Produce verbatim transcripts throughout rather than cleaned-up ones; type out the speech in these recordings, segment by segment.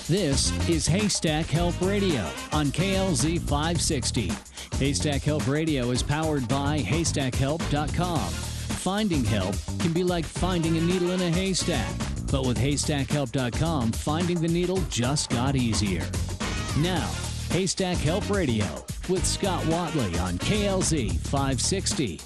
This is Haystack Help Radio on K L Z five sixty. Haystack Help Radio is powered by haystack help dot com. Finding help can be like finding a needle in a haystack, but with haystack help dot com, finding the needle just got easier. Now, Haystack Help Radio with Scott Watley on K L Z five sixty.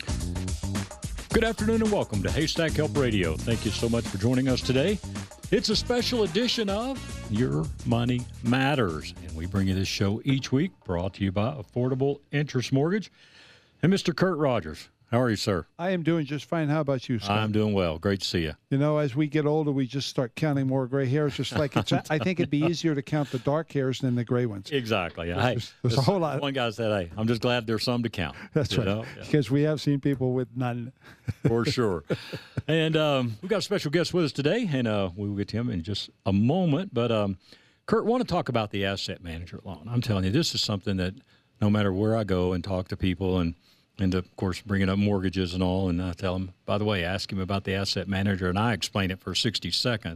Good afternoon and welcome to Haystack Help Radio. Thank you so much for joining us today. It's a special edition of Your Money Matters, and we bring you this show each week, brought to you by Affordable Interest Mortgage. And Mister Kurt Rogers, how are you, sir? I am doing just fine. How about you, Scott? I'm doing well. Great to see you. You know, as we get older, we just start counting more gray hairs. Just like it's, I think it'd be easier to count the dark hairs than the gray ones. Exactly. Yeah. There's, hey, there's a whole lot. One guy said, "Hey, I'm just glad there's some to count." That's right. Know? Yeah. Because we have seen people with none. For sure. And um, we've got a special guest with us today, and uh, we will get to him in just a moment. But um, Kurt, want to talk about the asset manager loan. I'm telling you, this is something that no matter where I go and talk to people and And, of course, bringing up mortgages and all, and I tell them, by the way, ask him about the asset manager, and I explain it for sixty seconds.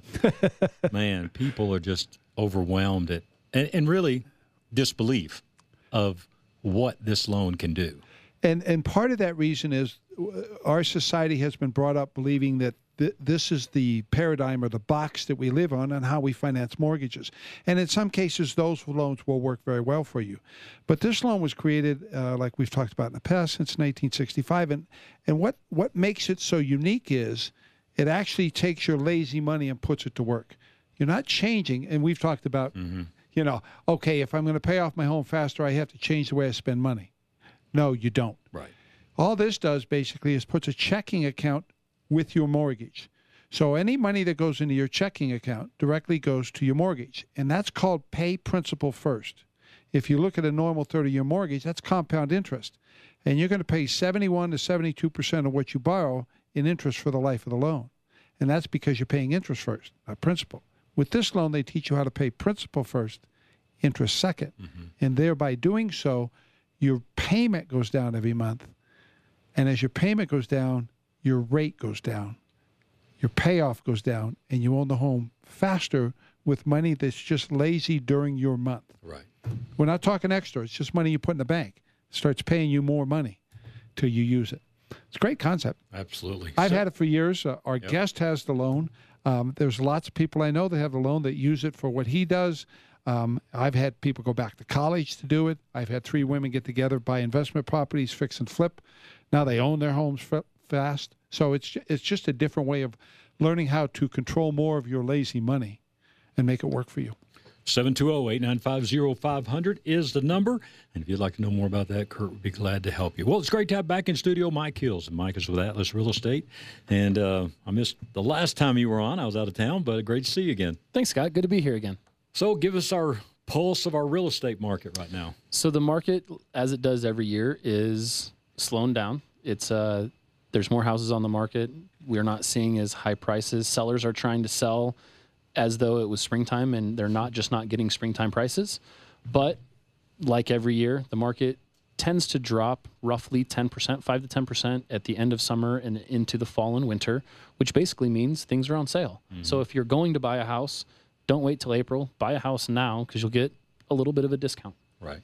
Man, people are just overwhelmed at, and, and really disbelief of what this loan can do. And and part of that reason is our society has been brought up believing that th- this is the paradigm or the box that we live on and how we finance mortgages. And in some cases, those loans will work very well for you. But this loan was created, uh, like we've talked about in the past, since nineteen sixty-five. And, and what, what makes it so unique is it actually takes your lazy money and puts it to work. You're not changing, and we've talked about, mm-hmm. you know, okay, if I'm going to pay off my home faster, I have to change the way I spend money. No, you don't. Right. All this does basically is puts a checking account with your mortgage. So any money that goes into your checking account directly goes to your mortgage. And that's called pay principal first. If you look at a normal thirty-year mortgage, that's compound interest. And you're going to pay seventy-one to seventy-two percent of what you borrow in interest for the life of the loan. And that's because you're paying interest first, not principal. With this loan, they teach you how to pay principal first, interest second. Mm-hmm. And thereby doing so, your payment goes down every month. And as your payment goes down, your rate goes down. Your payoff goes down, and you own the home faster with money that's just lazy during your month. Right. We're not talking extra. It's just money you put in the bank. It starts paying you more money till you use it. It's a great concept. Absolutely. I've so, had it for years. Uh, our yep. guest has the loan. Um, there's lots of people I know that have the loan that use it for what he does. Um, I've had people go back to college to do it. I've had three women get together, buy investment properties, fix and flip. Now they own their homes f- fast. So it's it's just a different way of learning how to control more of your lazy money and make it work for you. seven two zero, eight nine five, zero five zero zero is the number. And if you'd like to know more about that, Kurt would be glad to help you. Well, it's great to have back in studio Mike Hills. And Mike is with Atlas Real Estate. And uh, I missed the last time you were on. I was out of town, but great to see you again. Thanks, Scott. Good to be here again. So give us our pulse of our real estate market right now. So the market, as it does every year, is slowing down. It's uh, there's more houses on the market. We're not seeing as high prices. Sellers are trying to sell as though it was springtime, and they're not just not getting springtime prices. But like every year, the market tends to drop roughly ten percent, five to ten percent at the end of summer and into the fall and winter, which basically means things are on sale. Mm-hmm. So if you're going to buy a house, don't wait till April. Buy a house now because you'll get a little bit of a discount. Right.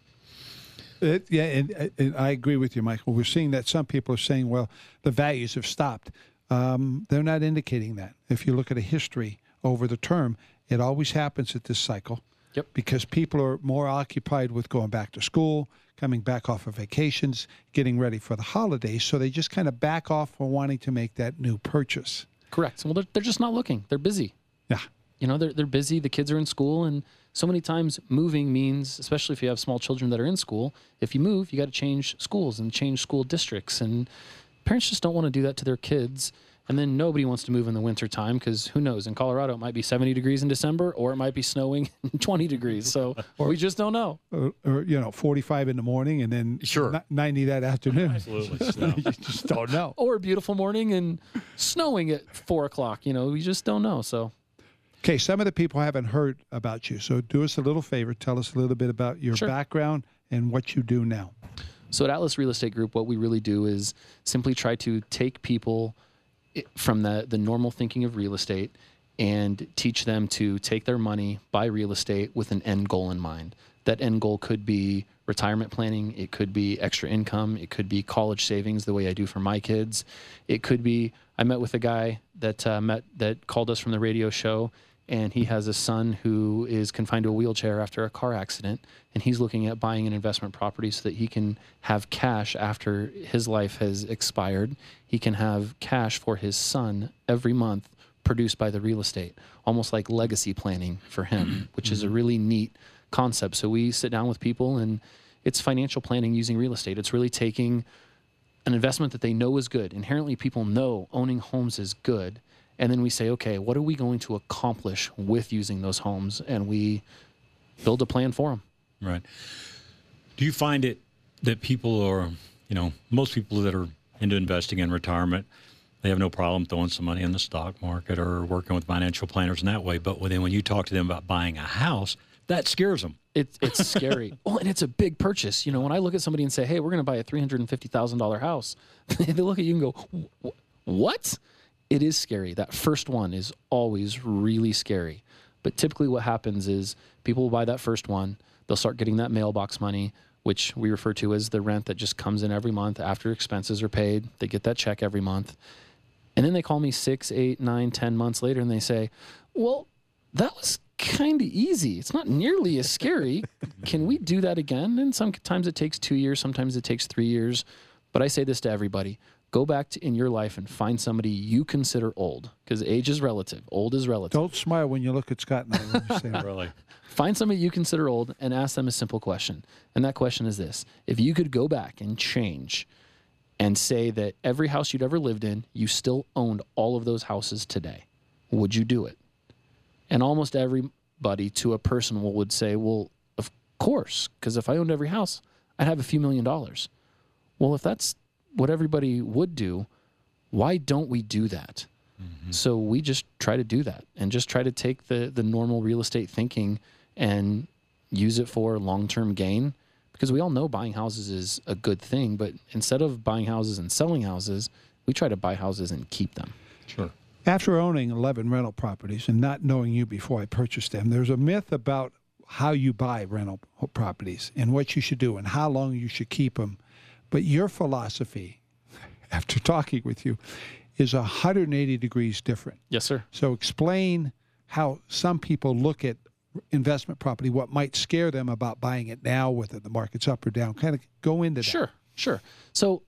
It, yeah, and, and I agree with you, Michael. We're seeing that some people are saying, well, the values have stopped. Um, they're not indicating that. If you look at a history over the term, it always happens at this cycle. Yep. Because people are more occupied with going back to school, coming back off of vacations, getting ready for the holidays. So they just kind of back off for wanting to make that new purchase. Correct. Well, they're, they're just not looking. They're busy. Yeah. You know, they're, they're busy. The kids are in school. And so many times moving means, especially if you have small children that are in school, if you move, you got to change schools and change school districts. And parents just don't want to do that to their kids. And then nobody wants to move in the wintertime because who knows? In Colorado, it might be seventy degrees in December, or it might be snowing twenty degrees. So or, we just don't know. Or, or, you know, forty-five in the morning and then sure. ninety that afternoon. Absolutely. You just don't know. Or a beautiful morning and snowing at four o'clock. You know, we just don't know. So. Okay, some of the people haven't heard about you. So do us a little favor. Tell us a little bit about your sure. background and what you do now. So at Atlas Real Estate Group, what we really do is simply try to take people from the, the normal thinking of real estate and teach them to take their money, buy real estate with an end goal in mind. That end goal could be retirement planning. It could be extra income. It could be college savings the way I do for my kids. It could be, I met with a guy that uh, met that called us from the radio show, and he has a son who is confined to a wheelchair after a car accident, and he's looking at buying an investment property so that he can have cash after his life has expired. He can have cash for his son every month produced by the real estate, almost like legacy planning for him, which is a really neat concept. So we sit down with people, and it's financial planning using real estate. It's really taking an investment that they know is good. Inherently, people know owning homes is good. And then we say, okay, what are we going to accomplish with using those homes? And we build a plan for them. Right. Do you find it that people are, you know, most people that are into investing in retirement, they have no problem throwing some money in the stock market or working with financial planners in that way. But then when you talk to them about buying a house, that scares them. It's it's scary. Oh, and it's a big purchase. You know, when I look at somebody and say, hey, we're going to buy a three hundred fifty thousand dollars house, they look at you and go, what? It is scary. That first one is always really scary. But typically what happens is people will buy that first one. They'll start getting that mailbox money, which we refer to as the rent that just comes in every month after expenses are paid. They get that check every month. And then they call me six, eight, nine, ten months later and they say, well, that was kind of easy. It's not nearly as scary. Can we do that again? And sometimes it takes two years. Sometimes it takes three years. But I say this to everybody. Go back to, in your life and find somebody you consider old, because age is relative. Old is relative. Don't smile when you look at Scott and I when you say that. Really. Find somebody you consider old and ask them a simple question. And that question is this. If you could go back and change and say that every house you'd ever lived in, you still owned all of those houses today, would you do it? And almost everybody to a person would say, well, of course, because if I owned every house, I'd have a few million dollars. Well, if that's what everybody would do, why don't we do that? Mm-hmm. So we just try to do that and just try to take the, the normal real estate thinking and use it for long-term gain, because we all know buying houses is a good thing, but instead of buying houses and selling houses, we try to buy houses and keep them. Sure. After owning eleven rental properties and not knowing you before I purchased them, there's a myth about how you buy rental properties and what you should do and how long you should keep them. But your philosophy, after talking with you, is one hundred eighty degrees different. Yes, sir. So explain how some people look at investment property, what might scare them about buying it now, whether the market's up or down. Kind of go into that. Sure, sure. So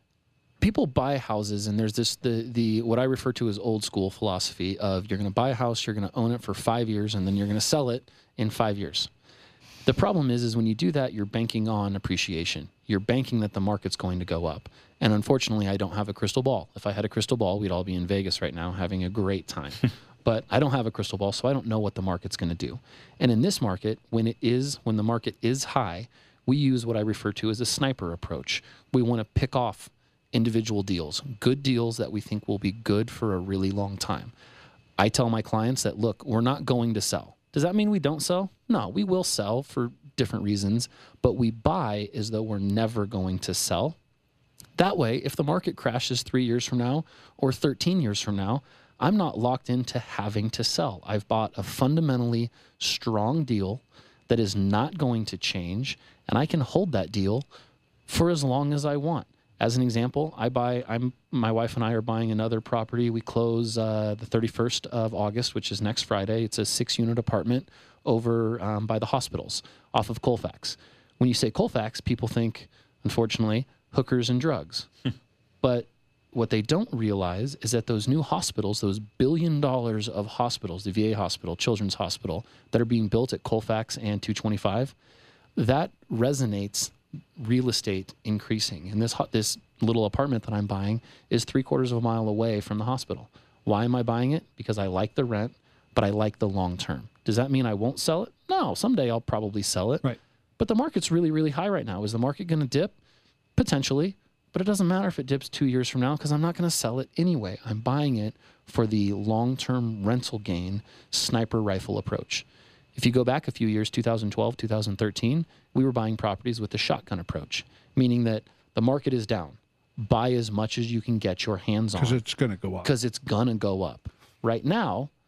people buy houses, and there's this the the what I refer to as old school philosophy of you're going to buy a house, you're going to own it for five years, and then you're going to sell it in five years. The problem is, is when you do that, you're banking on appreciation. You're banking that the market's going to go up. And unfortunately, I don't have a crystal ball. If I had a crystal ball, we'd all be in Vegas right now having a great time. But I don't have a crystal ball, so I don't know what the market's going to do. And in this market, when it is, when the market is high, we use what I refer to as a sniper approach. We want to pick off individual deals, good deals that we think will be good for a really long time. I tell my clients that, look, we're not going to sell. Does that mean we don't sell? No, we will sell for different reasons, but we buy as though we're never going to sell. That way, if the market crashes three years from now or thirteen years from now, I'm not locked into having to sell. I've bought a fundamentally strong deal that is not going to change, and I can hold that deal for as long as I want. As an example, I buy, I'm, my wife and I are buying another property. We close uh, the thirty-first of August, which is next Friday. It's a six-unit apartment over um, by the hospitals off of Colfax. When you say Colfax, people think, unfortunately, hookers and drugs. But what they don't realize is that those new hospitals, those billion dollars of hospitals, the V A hospital, Children's Hospital, that are being built at Colfax and two twenty-five, that resonates real estate increasing. And this this little apartment that I'm buying is three quarters of a mile away from the hospital. Why am I buying it? Because I like the rent, but I like the long term. Does that mean I won't sell it? No, someday I'll probably sell it. Right. But the market's really, really high right now. Is the market going to dip? Potentially. But it doesn't matter if it dips two years from now because I'm not going to sell it anyway. I'm buying it for the long-term rental gain sniper rifle approach. If you go back a few years, two thousand twelve, two thousand thirteen, we were buying properties with the shotgun approach, meaning that the market is down. Buy as much as you can get your hands on. Because it's going to go up. Because it's going to go up. Right now,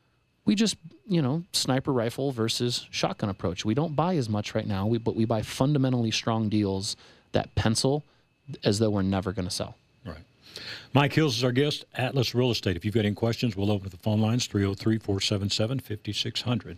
we just, you know, sniper rifle versus shotgun approach. We don't buy as much right now, we, but we buy fundamentally strong deals that pencil as though we're never going to sell. Right. Mike Hills is our guest, Atlas Real Estate. If you've got any questions, we'll open the phone lines, three oh three, four seven seven, five six zero zero.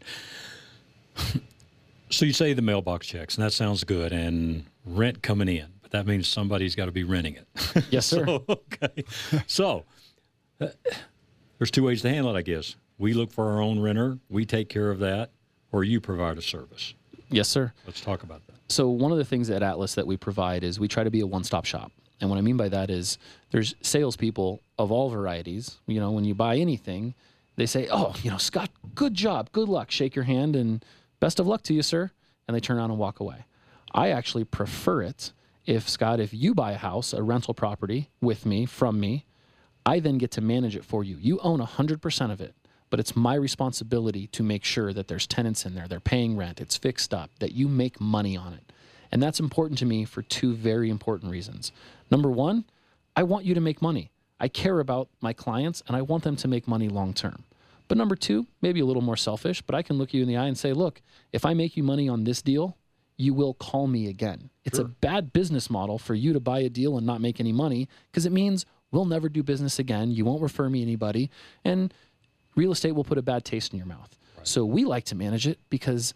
So you say the mailbox checks, and that sounds good, and rent coming in, but that means somebody's got to be renting it. Yes, sir. so, okay. So uh, there's two ways to handle it, I guess. We look for our own renter, we take care of that, or you provide a service. Yes, sir. Let's talk about that. So one of the things at Atlas that we provide is we try to be a one-stop shop. And what I mean by that is there's salespeople of all varieties. You know, when you buy anything, they say, oh, you know, Scott, good job, good luck, shake your hand, and best of luck to you, sir. And they turn around and walk away. I actually prefer it if, Scott, if you buy a house, a rental property with me, from me, I then get to manage it for you. You own one hundred percent of it, but it's my responsibility to make sure that there's tenants in there, they're paying rent, it's fixed up, that you make money on it. And that's important to me for two very important reasons. Number one, I want you to make money. I care about my clients, and I want them to make money long term. But number two, maybe a little more selfish, but I can look you in the eye and say, look, if I make you money on this deal, you will call me again. It's Sure. a bad business model for you to buy a deal and not make any money, because it means we'll never do business again. You won't refer me anybody, and real estate will put a bad taste in your mouth. Right. So we like to manage it because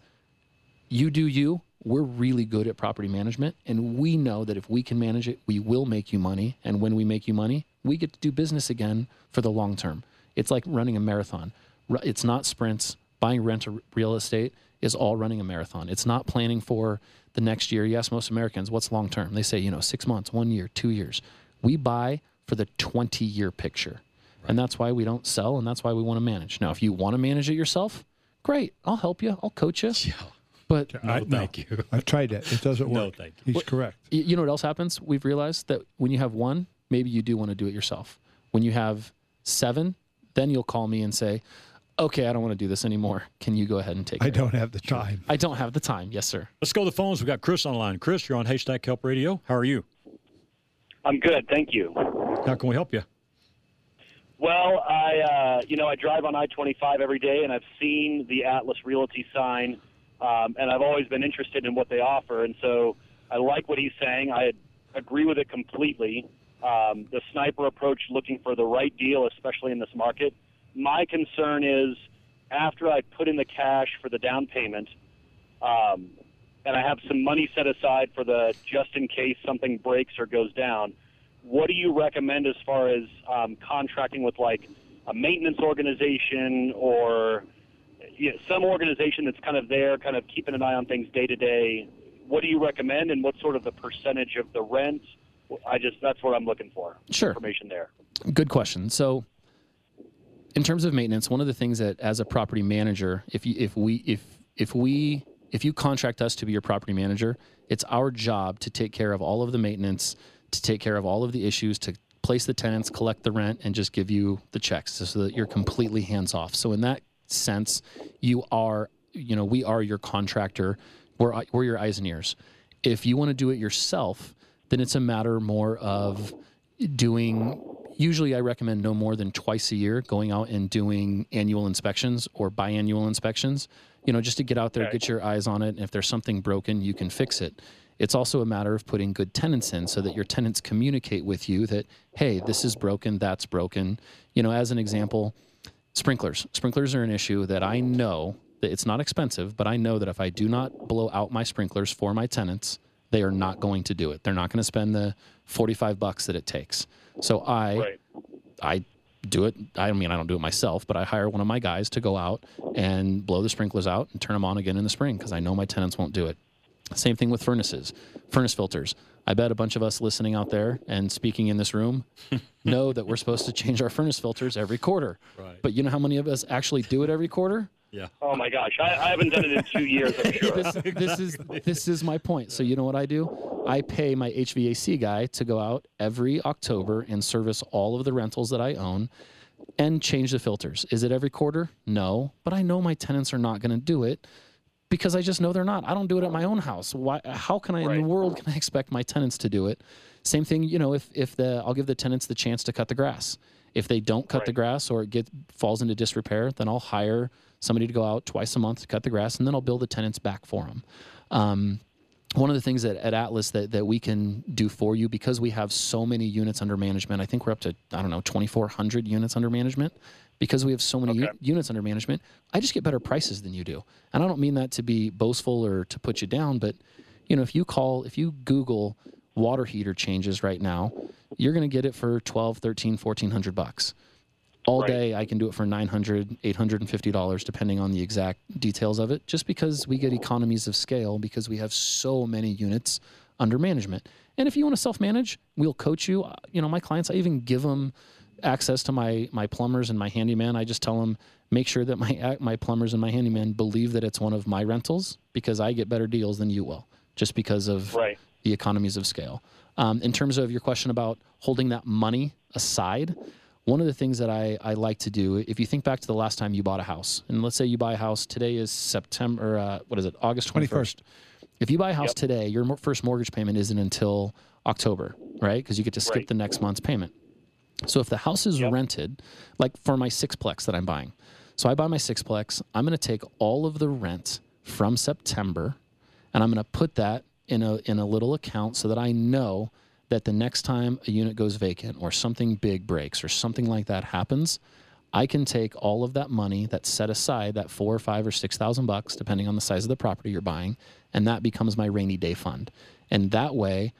you do you. We're really good at property management, and we know that if we can manage it, we will make you money. And when we make you money, we get to do business again for the long term. It's like running a marathon. It's not sprints. Buying rental real estate is all running a marathon. It's not planning for the next year. Yes, most Americans, what's long term? They say, you know, six months, one year, two years. We buy for the twenty-year picture. Right. And that's why we don't sell, and that's why we want to manage. Now, if you want to manage it yourself, great. I'll help you. I'll coach you. Yeah. But No, I, thank no. you. I've tried it. It doesn't No, work. thank you. He's What- correct. Y- You know what else happens? We've realized that when you have one, maybe you do want to do it yourself. When you have seven, then you'll call me and say, okay, I don't want to do this anymore. Can you go ahead and take I care of don't it? have the time. I don't have the time. Yes, sir. Let's go to the phones. We've got Chris on the line. Chris, you're on Haystack Help Radio. How are you? I'm good, thank you. How can we help you? Well, I, uh, you know, I drive on I twenty-five every day, and I've seen the Atlas Realty sign, um, and I've always been interested in what they offer, and so I like what he's saying. I agree with it completely. Um, the sniper approach, looking for the right deal, especially in this market. My concern is after I put in the cash for the down payment, um, and I have some money set aside for the just in case something breaks or goes down, what do you recommend as far as um, contracting with like a maintenance organization or you know, some organization that's kind of there, kind of keeping an eye on things day to day? What do you recommend, and what's sort of the percentage of the rent? I just that's what I'm looking for. Sure. Information there. Good question. So in terms of maintenance, one of the things that as a property manager, if you, if we if if we if you contract us to be your property manager, it's our job to take care of all of the maintenance, to take care of all of the issues, to place the tenants, collect the rent, and just give you the checks so that you're completely hands off. So in that sense, you are, you know, we are your contractor. We're, we're your eyes and ears. If you want to do it yourself, then it's a matter more of doing, usually I recommend no more than twice a year, going out and doing annual inspections or biannual inspections, you know, just to get out there, Okay. get your eyes on it. And if there's something broken, you can fix it. It's also a matter of putting good tenants in so that your tenants communicate with you that, hey, this is broken, that's broken. You know, as an example, sprinklers. Sprinklers are an issue that I know that it's not expensive, but I know that if I do not blow out my sprinklers for my tenants, they are not going to do it. They're not going to spend the forty-five bucks that it takes. So I, Right. I do it. I mean, I don't do it myself, but I hire one of my guys to go out and blow the sprinklers out and turn them on again in the spring because I know my tenants won't do it. Same thing with furnaces, furnace filters. I bet a bunch of us listening out there and speaking in this room know that we're supposed to change our furnace filters every quarter. Right. But you know how many of us actually do it every quarter? Yeah. Oh my gosh, I, I haven't done it in two years. I'm sure. this, this is this is my point. So you know what I do? I pay my H V A C guy to go out every October and service all of the rentals that I own and change the filters. Is it every quarter? No, but I know my tenants are not going to do it because I just know they're not. I don't do it at my own house. Why? How can I in Right. the world can I expect my tenants to do it? Same thing, you know, if if the I'll give the tenants the chance to cut the grass. If they don't cut Right. the grass or it get, falls into disrepair, then I'll hire somebody to go out twice a month to cut the grass, and then I'll bill the tenants back for them. Um, one of the things that at Atlas that, that we can do for you, because we have so many units under management, I think we're up to, I don't know, twenty-four hundred units under management. Because we have so many Okay. u- units under management, I just get better prices than you do. And I don't mean that to be boastful or to put you down, but you know, if you call, if you Google water heater changes right now, you're going to get it for twelve, thirteen, fourteen hundred bucks. All Right. day I can do it for nine hundred, eight hundred fifty dollars depending on the exact details of it, just because we get economies of scale because we have so many units under management. And if you want to self-manage, we'll coach you. Uh, You know, my clients, I even give them access to my my plumbers and my handyman. I just tell them, make sure that my my plumbers and my handyman believe that it's one of my rentals, because I get better deals than you will, just because of Right. the economies of scale. Um, in terms of your question about holding that money aside, one of the things that I, I like to do, if you think back to the last time you bought a house, and let's say you buy a house, today is September, uh, what is it, August twenty-first. If you buy a house Yep. today, your mo- first mortgage payment isn't until October, right? Because you get to skip Right. the next month's payment. So if the house is Yep. rented, like for my sixplex that I'm buying, so I buy my sixplex, I'm going to take all of the rent from September, and I'm going to put that in a in a little account so that I know that the next time a unit goes vacant or something big breaks or something like that happens, I can take all of that money that's set aside, that four or five or six thousand bucks, depending on the size of the property you're buying, and that becomes my rainy day fund. And that way,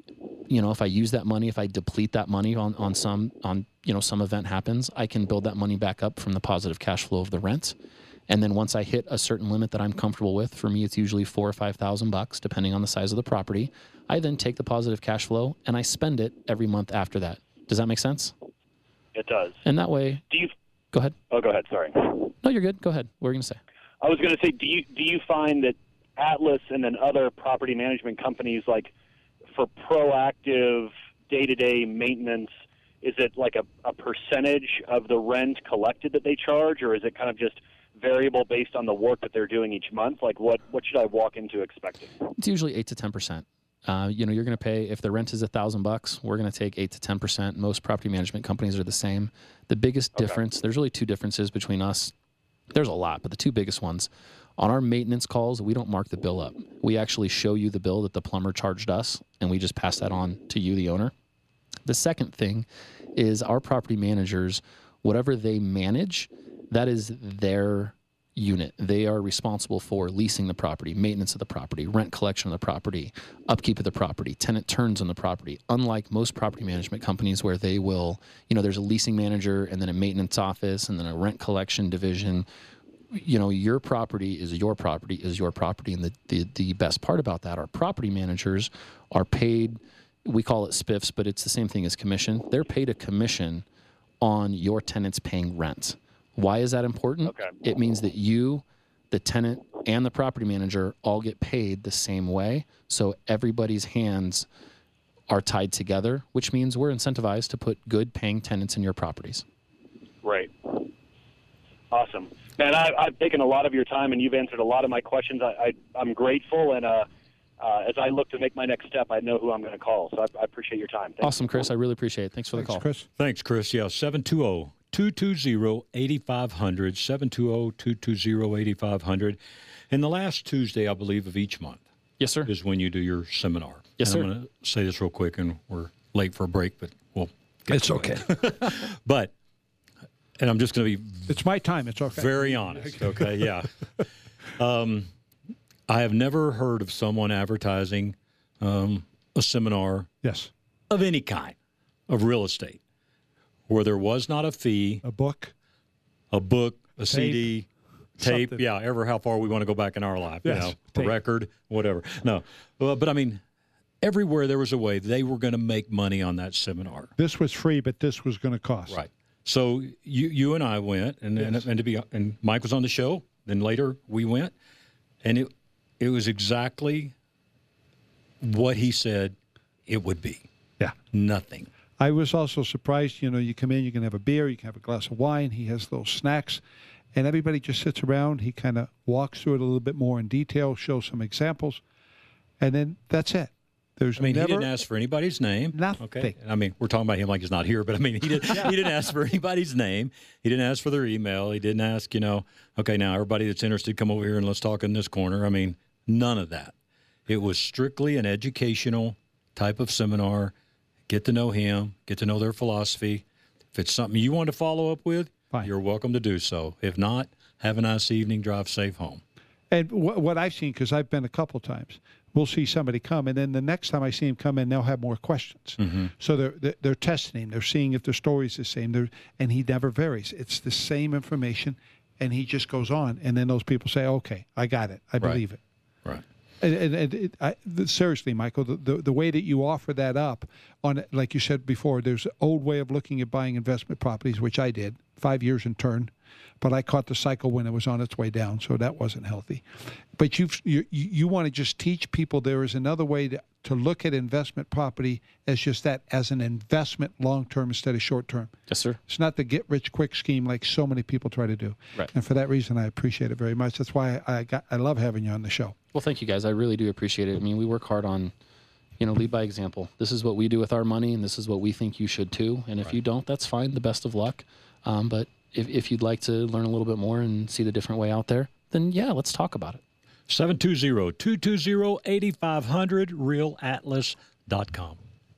you know, if I use that money, if I deplete that money on, on some, on, you know, some event happens, I can build that money back up from the positive cash flow of the rent. And then once I hit a certain limit that I'm comfortable with, for me, it's usually four or five thousand bucks, depending on the size of the property. I then take the positive cash flow and I spend it every month after that. Does that make sense? It does. And that way, Do you? go ahead. Oh, go ahead. Sorry. No, you're good. Go ahead. What were you going to say? I was going to say, do you do you find that Atlas and then other property management companies, like for proactive day-to-day maintenance, is it like a, a percentage of the rent collected that they charge, or is it kind of just variable based on the work that they're doing each month? Like, what what should I walk into expecting? It's usually eight to ten percent. Uh, you know, you're going to pay, if the rent is a thousand bucks, we're going to take eight to ten percent. Most property management companies are the same. The biggest Okay. difference, there's really two differences between us. There's a lot, but the two biggest ones, on our maintenance calls, we don't mark the bill up. We actually show you the bill that the plumber charged us, and we just pass that on to you, the owner. The second thing is our property managers, whatever they manage, that is their unit. They are responsible for leasing the property, maintenance of the property, rent collection of the property, upkeep of the property, tenant turns on the property. Unlike most property management companies where they will, you know, there's a leasing manager and then a maintenance office and then a rent collection division. You know, your property is your property is your property. And the, the, the best part about that, our property managers are paid, we call it spiffs, but it's the same thing as commission. They're paid a commission on your tenants paying rent. Why is that important? Okay. It means that you, the tenant, and the property manager all get paid the same way. So everybody's hands are tied together, which means we're incentivized to put good paying tenants in your properties. Right. Awesome. Man, I, I've taken a lot of your time, and you've answered a lot of my questions. I, I, I'm grateful, and uh, uh, as I look to make my next step, I know who I'm going to call. So I, I appreciate your time. Thank Awesome, Chris. I really appreciate it. Thanks for the Thanks, call. Chris. Thanks, Chris. Yeah, seven two zero, two two zero, eight five zero zero, seven two zero, two two zero, eight five zero zero. And the last Tuesday, I believe, of each month Yes, sir. is when you do your seminar. Yes, and sir. I'm going to say this real quick, and we're late for a break, but we'll get It's to okay. it. But, and I'm just going to be It's my time. It's okay. very honest, okay? Yeah. um, I have never heard of someone advertising um, a seminar Yes. of any kind of real estate where there was not a fee, A book. a book, a C D, tape, Something. yeah, ever how far we want to go back in our life, Yes, you know, tape. a record, whatever. No, well, but I mean, everywhere there was a way they were going to make money on that seminar. This was free, but this was going to cost. Right. So you you and I went, and and, Yes. and to be and Mike was on the show. Then later we went, and it it was exactly what he said it would be. Yeah. Nothing. I was also surprised, you know, you come in, you can have a beer, you can have a glass of wine. He has those snacks, and everybody just sits around. He kind of walks through it a little bit more in detail, shows some examples, and then that's it. There's I mean, never, he didn't ask for anybody's name. Nothing. Okay. I mean, we're talking about him like he's not here, but I mean, he didn't. He didn't ask for anybody's name. He didn't ask for their email. He didn't ask, you know, okay, now everybody that's interested, come over here and let's talk in this corner. I mean, none of that. It was strictly an educational type of seminar. Get to know him. Get to know their philosophy. If it's something you want to follow up with, Fine. You're welcome to do so. If not, have a nice evening. Drive safe home. And wh- what I've seen, because I've been a couple times, we'll see somebody come, and then the next time I see him come in, they'll have more questions. Mm-hmm. So they're, they're they're testing him. They're seeing if the story's the same. They're, and he never varies. It's the same information, and he just goes on. And then those people say, okay, I got it. I Right. believe it. Right. And, and, and it, I, the, seriously, Michael, the, the the way that you offer that up on, like you said before, there's an old way of looking at buying investment properties, which I did five years in turn, but I caught the cycle when it was on its way down, so that wasn't healthy. But you've, you you want to just teach people there is another way to, to look at investment property as just that, as an investment long term instead of short term. Yes, sir. It's not the get rich quick scheme like so many people try to do. Right. And for that reason, I appreciate it very much. That's why I got I love having you on the show. Well, thank you, guys. I really do appreciate it. I mean, we work hard on, you know, lead by example. This is what we do with our money, and this is what we think you should too. And if Right. you don't, that's fine. The best of luck. Um, but if, if you'd like to learn a little bit more and see the different way out there, then yeah, let's talk about it. seven two zero, two two zero, eight five zero zero, real atlas dot com.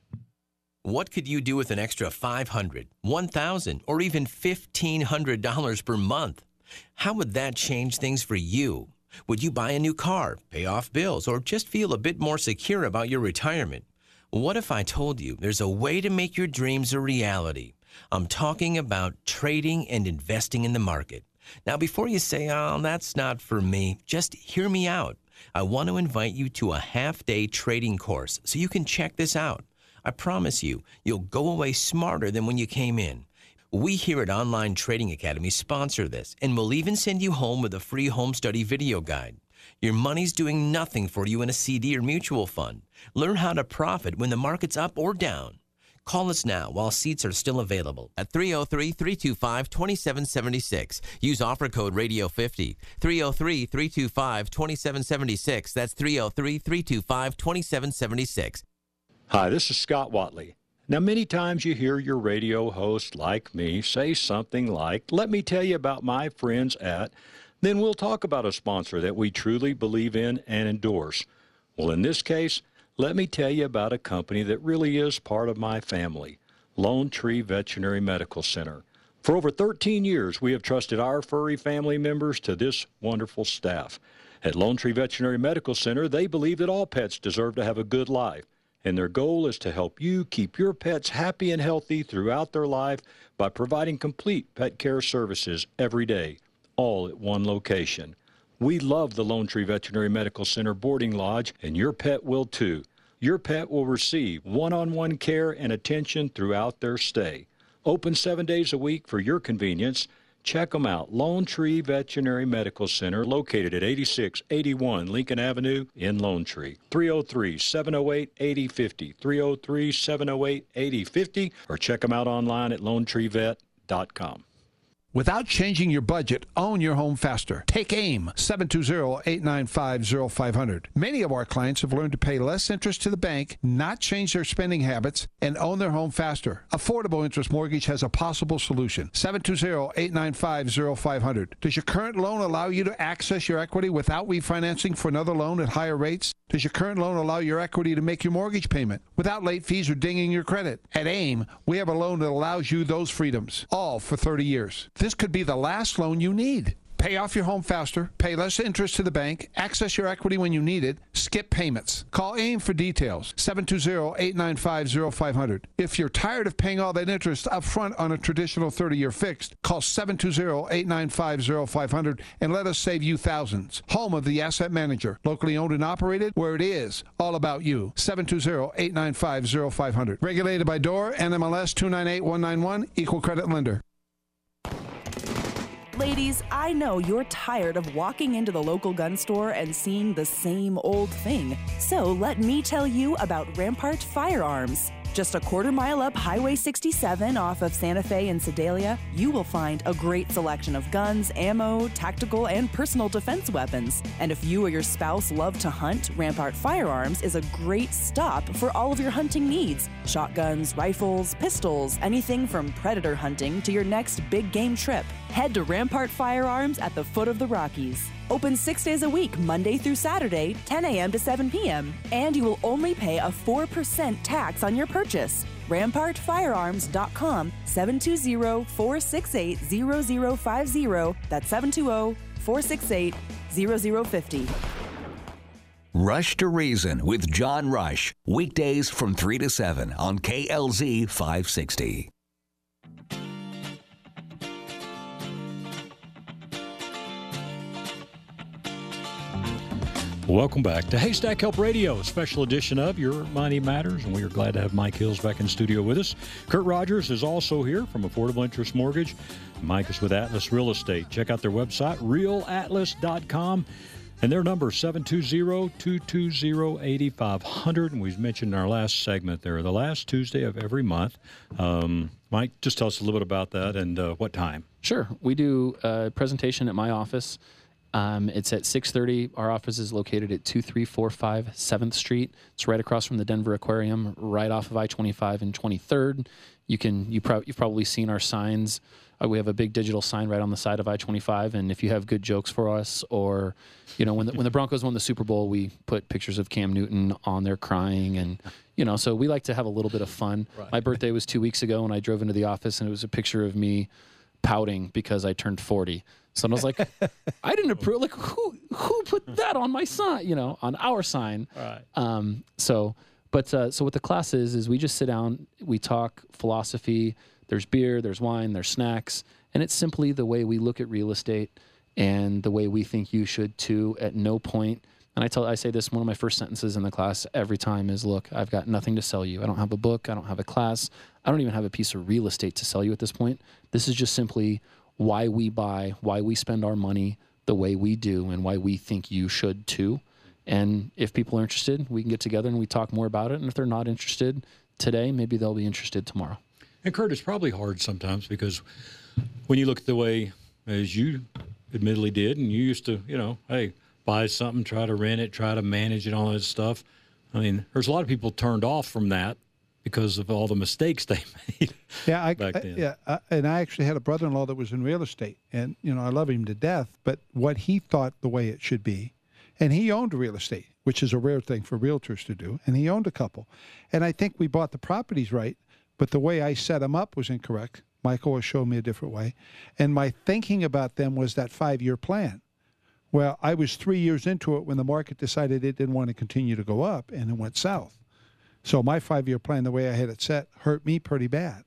What could you do with an extra five hundred dollars, one thousand dollars, or even fifteen hundred dollars per month? How would that change things for you? Would you buy a new car, pay off bills, or just feel a bit more secure about your retirement? What if I told you there's a way to make your dreams a reality? I'm talking about trading and investing in the market. Now, before you say, oh, that's not for me, just hear me out. I want to invite you to a half-day trading course so you can check this out. I promise you, you'll go away smarter than when you came in. We here at Online Trading Academy sponsor this, and we'll even send you home with a free home study video guide. Your money's doing nothing for you in a C D or mutual fund. Learn how to profit when the market's up or down. Call us now while seats are still available at three oh three, three two five, two seven seven six. Use offer code radio fifty. three oh three, three two five, two seven seven six. That's three oh three, three two five, two seven seven six. Hi, this is Scott Watley. Now, many times you hear your radio host like me say something like, let me tell you about my friends at, then we'll talk about a sponsor that we truly believe in and endorse. Well, in this case, let me tell you about a company that really is part of my family, Lone Tree Veterinary Medical Center. For over thirteen years, we have trusted our furry family members to this wonderful staff. At Lone Tree Veterinary Medical Center, they believe that all pets deserve to have a good life, and their goal is to help you keep your pets happy and healthy throughout their life by providing complete pet care services every day, all at one location. We love the Lone Tree Veterinary Medical Center boarding lodge, and your pet will too. Your pet will receive one-on-one care and attention throughout their stay. Open seven days a week for your convenience. Check them out. Lone Tree Veterinary Medical Center, located at eighty-six eighty-one Lincoln Avenue in Lone Tree. three oh three, seven oh eight, eight oh five oh, three oh three, seven oh eight, eight oh five oh, or check them out online at lone tree vet dot com. Without changing your budget, own your home faster. Take AIM, seven two zero, eight nine five, zero five zero zero. Many of our clients have learned to pay less interest to the bank, not change their spending habits, and own their home faster. Affordable Interest Mortgage has a possible solution. seven two zero, eight nine five, zero five zero zero. Does your current loan allow you to access your equity without refinancing for another loan at higher rates? Does your current loan allow your equity to make your mortgage payment without late fees or dinging your credit? At AIM, we have a loan that allows you those freedoms, all for thirty years. This could be the last loan you need. Pay off your home faster, pay less interest to the bank, access your equity when you need it, skip payments. Call AIM for details, seven two zero, eight nine five, zero five zero zero. If you're tired of paying all that interest up front on a traditional thirty-year fixed, call seven two zero, eight nine five, zero five zero zero and let us save you thousands. Home of the Asset Manager, locally owned and operated, where it is all about you. seven two zero, eight nine five, zero five zero zero. Regulated by D O R, N M L S two nine eight one nine one, Equal Credit Lender. Ladies, I know you're tired of walking into the local gun store and seeing the same old thing. So let me tell you about Rampart Firearms. Just a quarter mile up Highway sixty-seven off of Santa Fe and Sedalia, you will find a great selection of guns, ammo, tactical, and personal defense weapons. And if you or your spouse love to hunt, Rampart Firearms is a great stop for all of your hunting needs. Shotguns, rifles, pistols, anything from predator hunting to your next big game trip. Head to Rampart Firearms at the foot of the Rockies. Open six days a week, Monday through Saturday, ten a.m. to seven p.m. And you will only pay a four percent tax on your purchase. Rampart Firearms dot com, seven two zero, four six eight, zero zero five zero. That's seven two zero, four six eight, zero zero five zero. Rush to Reason with John Rush. Weekdays from three to seven on K L Z five sixty. Welcome back to Haystack Help Radio, a special edition of Your Money Matters, and we are glad to have Mike Hills back in studio with us. Kurt Rogers is also here from Affordable Interest Mortgage. Mike is with Atlas Real Estate. Check out their website, real atlas dot com, and their number is seven two zero, two two zero, eight five zero zero, and we've mentioned in our last segment there, the last Tuesday of every month. Um, Mike, just tell us a little bit about that and uh, what time. Sure. We do a presentation at my office. Um, it's at six thirty. Our office is located at two three four five seventh Street. It's right across from the Denver Aquarium, right off of I twenty-five and twenty-third. You can, you pro- you've probably seen our signs. Uh, we have a big digital sign right on the side of I twenty-five, and if you have good jokes for us, or, you know, when the, when the Broncos won the Super Bowl, we put pictures of Cam Newton on there crying, and, you know, so we like to have a little bit of fun. Right. My birthday was two weeks ago, and I drove into the office, and it was a picture of me pouting because I turned forty. So I was like, I didn't approve. Like, who who put that on my sign? You know, on our sign. Right. Um. So, but uh, so what the class is is we just sit down, we talk philosophy. There's beer, there's wine, there's snacks, and it's simply the way we look at real estate and the way we think you should too. At no point, and I tell I say this, one of my first sentences in the class every time is, "Look, I've got nothing to sell you. I don't have a book. I don't have a class. I don't even have a piece of real estate to sell you at this point. This is just simply why we buy, why we spend our money the way we do, and why we think you should too. And if people are interested, we can get together and we talk more about it. And if they're not interested today, maybe they'll be interested tomorrow." And Kurt, it's probably hard sometimes because when you look at the way, as you admittedly did, and you used to, you know, hey, buy something, try to rent it, try to manage it, all that stuff. I mean, there's a lot of people turned off from that because of all the mistakes they made. Yeah, I, back then. I, yeah, I, and I actually had a brother-in-law that was in real estate, and you know I love him to death. But what he thought the way it should be, and he owned real estate, which is a rare thing for realtors to do, and he owned a couple, and I think we bought the properties right, but the way I set them up was incorrect. Michael was showing me a different way, and my thinking about them was that five-year plan. Well, I was three years into it when the market decided it didn't want to continue to go up, and it went south. So my five-year plan, the way I had it set, hurt me pretty bad.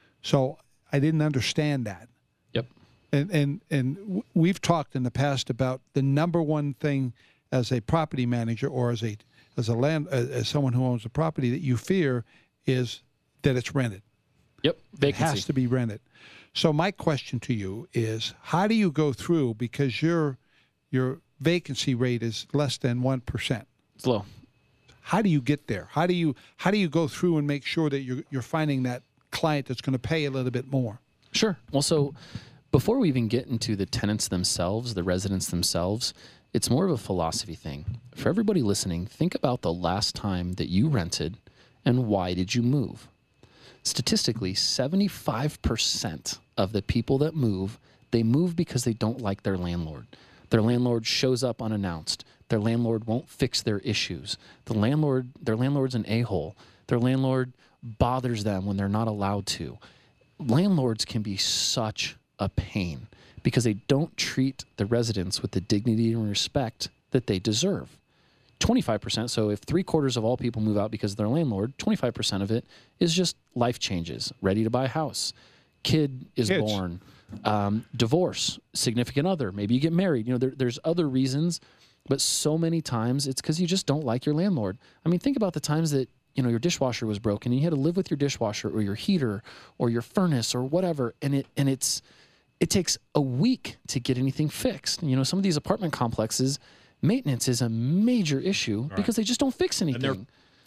So I didn't understand that. Yep. And and and we've talked in the past about the number one thing as a property manager or as a as a land as someone who owns a property that you fear is that it's rented. Yep. Vacancy. It has to be rented. So my question to you is, how do you go through, because your your vacancy rate is less than one percent? It's low. How do you get there? How do you how do you go through and make sure that you're you're finding that client that's going to pay a little bit more? Sure. Well, so before we even get into the tenants themselves, the residents themselves, it's more of a philosophy thing. For everybody listening, think about the last time that you rented and why did you move? Statistically, seventy-five percent of the people that move, they move because they don't like their landlord. Their landlord shows up unannounced. Their landlord won't fix their issues. The landlord, their landlord's an a-hole. Their landlord bothers them when they're not allowed to. Landlords can be such a pain because they don't treat the residents with the dignity and respect that they deserve. twenty-five percent, so if three quarters of all people move out because of their landlord, twenty-five percent of it is just life changes, ready to buy a house, kid is Kids. born, um, divorce, significant other, maybe you get married. You know, there, there's other reasons, but so many times it's because you just don't like your landlord. I mean, think about the times that, you know, your dishwasher was broken and you had to live with your dishwasher or your heater or your furnace or whatever, and it and it's it takes a week to get anything fixed. You know, some of these apartment complexes, maintenance is a major issue Right. because they just don't fix anything. And they're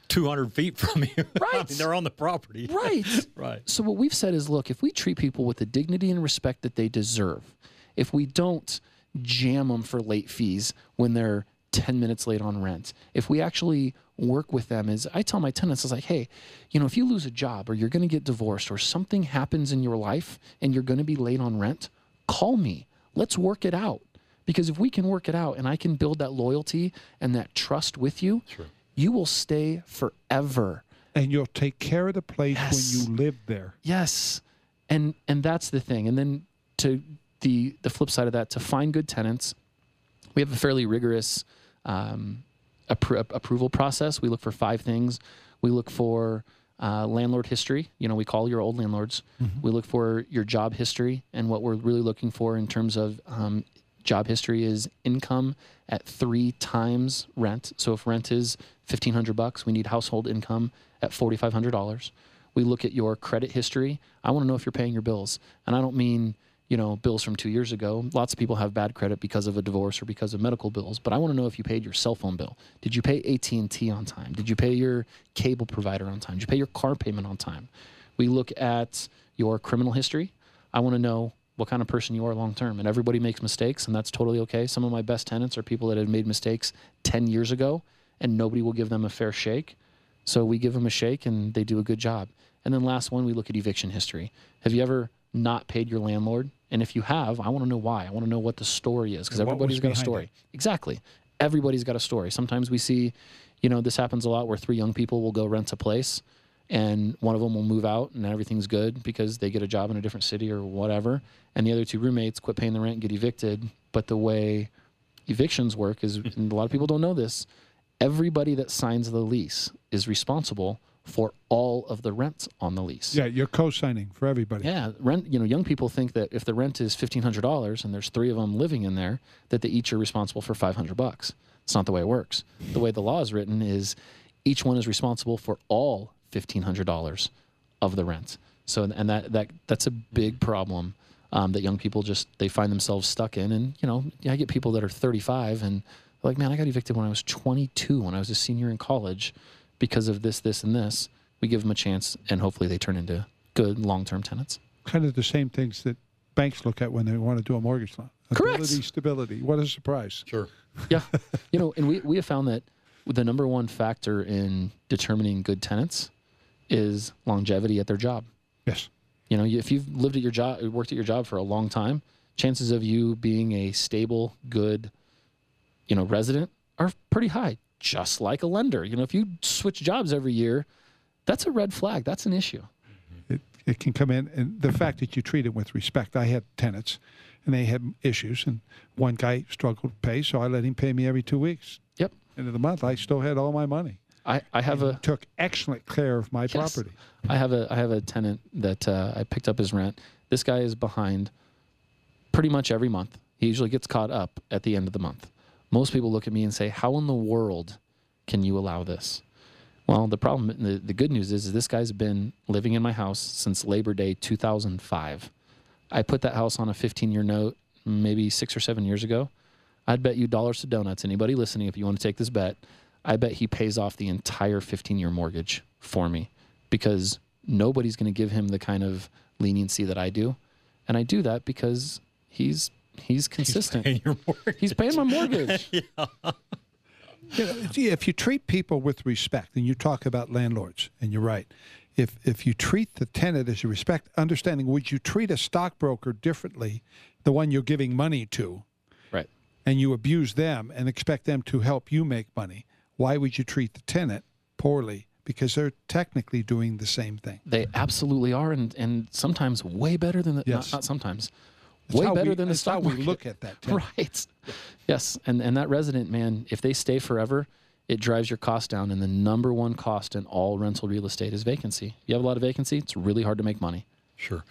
two hundred feet from you. Right. I mean, they're on the property. Right. Right. So what we've said is, look, if we treat people with the dignity and respect that they deserve, if we don't jam them for late fees when they're ten minutes late on rent, if we actually work with them, is I tell my tenants, I was like, hey, you know, if you lose a job or you're going to get divorced or something happens in your life and you're going to be late on rent, call me. Let's work it out. Because if we can work it out and I can build that loyalty and that trust with you, True. you will stay forever. And you'll take care of the place Yes. when you live there. Yes. And and that's the thing. And then to the the flip side of that, to find good tenants, we have a fairly rigorous um, appro- approval process. We look for five things. We look for uh, landlord history. You know, we call your old landlords. Mm-hmm. We look for your job history. And what we're really looking for in terms of um, job history is income at three times rent. So if rent is fifteen hundred bucks, we need household income at forty-five hundred dollars. We look at your credit history. I want to know if you're paying your bills. And I don't mean, you know, bills from two years ago. Lots of people have bad credit because of a divorce or because of medical bills. But I want to know if you paid your cell phone bill. Did you pay A T and T on time? Did you pay your cable provider on time? Did you pay your car payment on time? We look at your criminal history. I want to know what kind of person you are long term. And everybody makes mistakes, and that's totally okay. Some of my best tenants are people that have made mistakes ten years ago, and nobody will give them a fair shake. So we give them a shake, and they do a good job. And then last one, we look at eviction history. Have you ever not paid your landlord? And if you have, I want to know why. I want to know what the story is, because everybody's got a story. It? Exactly. Everybody's got a story. Sometimes we see, you know, this happens a lot where three young people will go rent a place, and one of them will move out and everything's good because they get a job in a different city or whatever. And the other two roommates quit paying the rent and get evicted. But the way evictions work is, and a lot of people don't know this, everybody that signs the lease is responsible for all of the rent on the lease. Yeah, you're co-signing for everybody. Yeah, rent. You know, young people think that if the rent is fifteen hundred dollars and there's three of them living in there, that they each are responsible for five hundred bucks. It's not the way it works. The way the law is written is each one is responsible for all fifteen hundred dollars of the rent. So, and that that that's a big problem um, that young people just they find themselves stuck in. And you know, I get people that are thirty-five and they're like, man, I got evicted when I was twenty-two, when I was a senior in college, because of this, this, and this. We give them a chance, and hopefully they turn into good long-term tenants. Kind of the same things that banks look at when they want to do a mortgage loan. Correct. Ability, stability. What a surprise. Sure. Yeah. You know, and we, we have found that the number one factor in determining good tenants is longevity at their job. Yes. You know, if you've lived at your job, worked at your job for a long time, chances of you being a stable, good, you know, resident are pretty high, just like a lender. You know, if you switch jobs every year, that's a red flag. That's an issue. It, it can come in, and the fact that you treat it with respect. I had tenants, and they had issues, and one guy struggled to pay, so I let him pay me every two weeks. Yep. End of the month, I still had all my money. I, I have and a took excellent care of my yes, property. I have a I have a tenant that uh, I picked up his rent. This guy is behind pretty much every month. He usually gets caught up at the end of the month. Most people look at me and say, "How in the world can you allow this?" Well, the problem, the, the good news is, is this guy's been living in my house since Labor Day two thousand five. I put that house on a fifteen-year note maybe six or seven years ago. I'd bet you dollars to donuts, anybody listening, if you want to take this bet, I bet he pays off the entire fifteen-year mortgage for me, because nobody's going to give him the kind of leniency that I do. And I do that because he's he's consistent. He's paying your mortgage. He's paying my mortgage. Yeah. You know, see, if you treat people with respect, and you talk about landlords, and you're right, if if you treat the tenant as you respect, understanding, would you treat a stockbroker differently, the one you're giving money to, Right. and you abuse them and expect them to help you make money? Why would you treat the tenant poorly? Because they're technically doing the same thing. They absolutely are, and, and sometimes way better than the, Yes. not, not sometimes, That's way how better we, than the that's stock how market. we look at that tenant. Right. Yes, and and that resident, man, if they stay forever, it drives your cost down. And the number one cost in all rental real estate is vacancy. If you have a lot of vacancy, it's really hard to make money. Sure.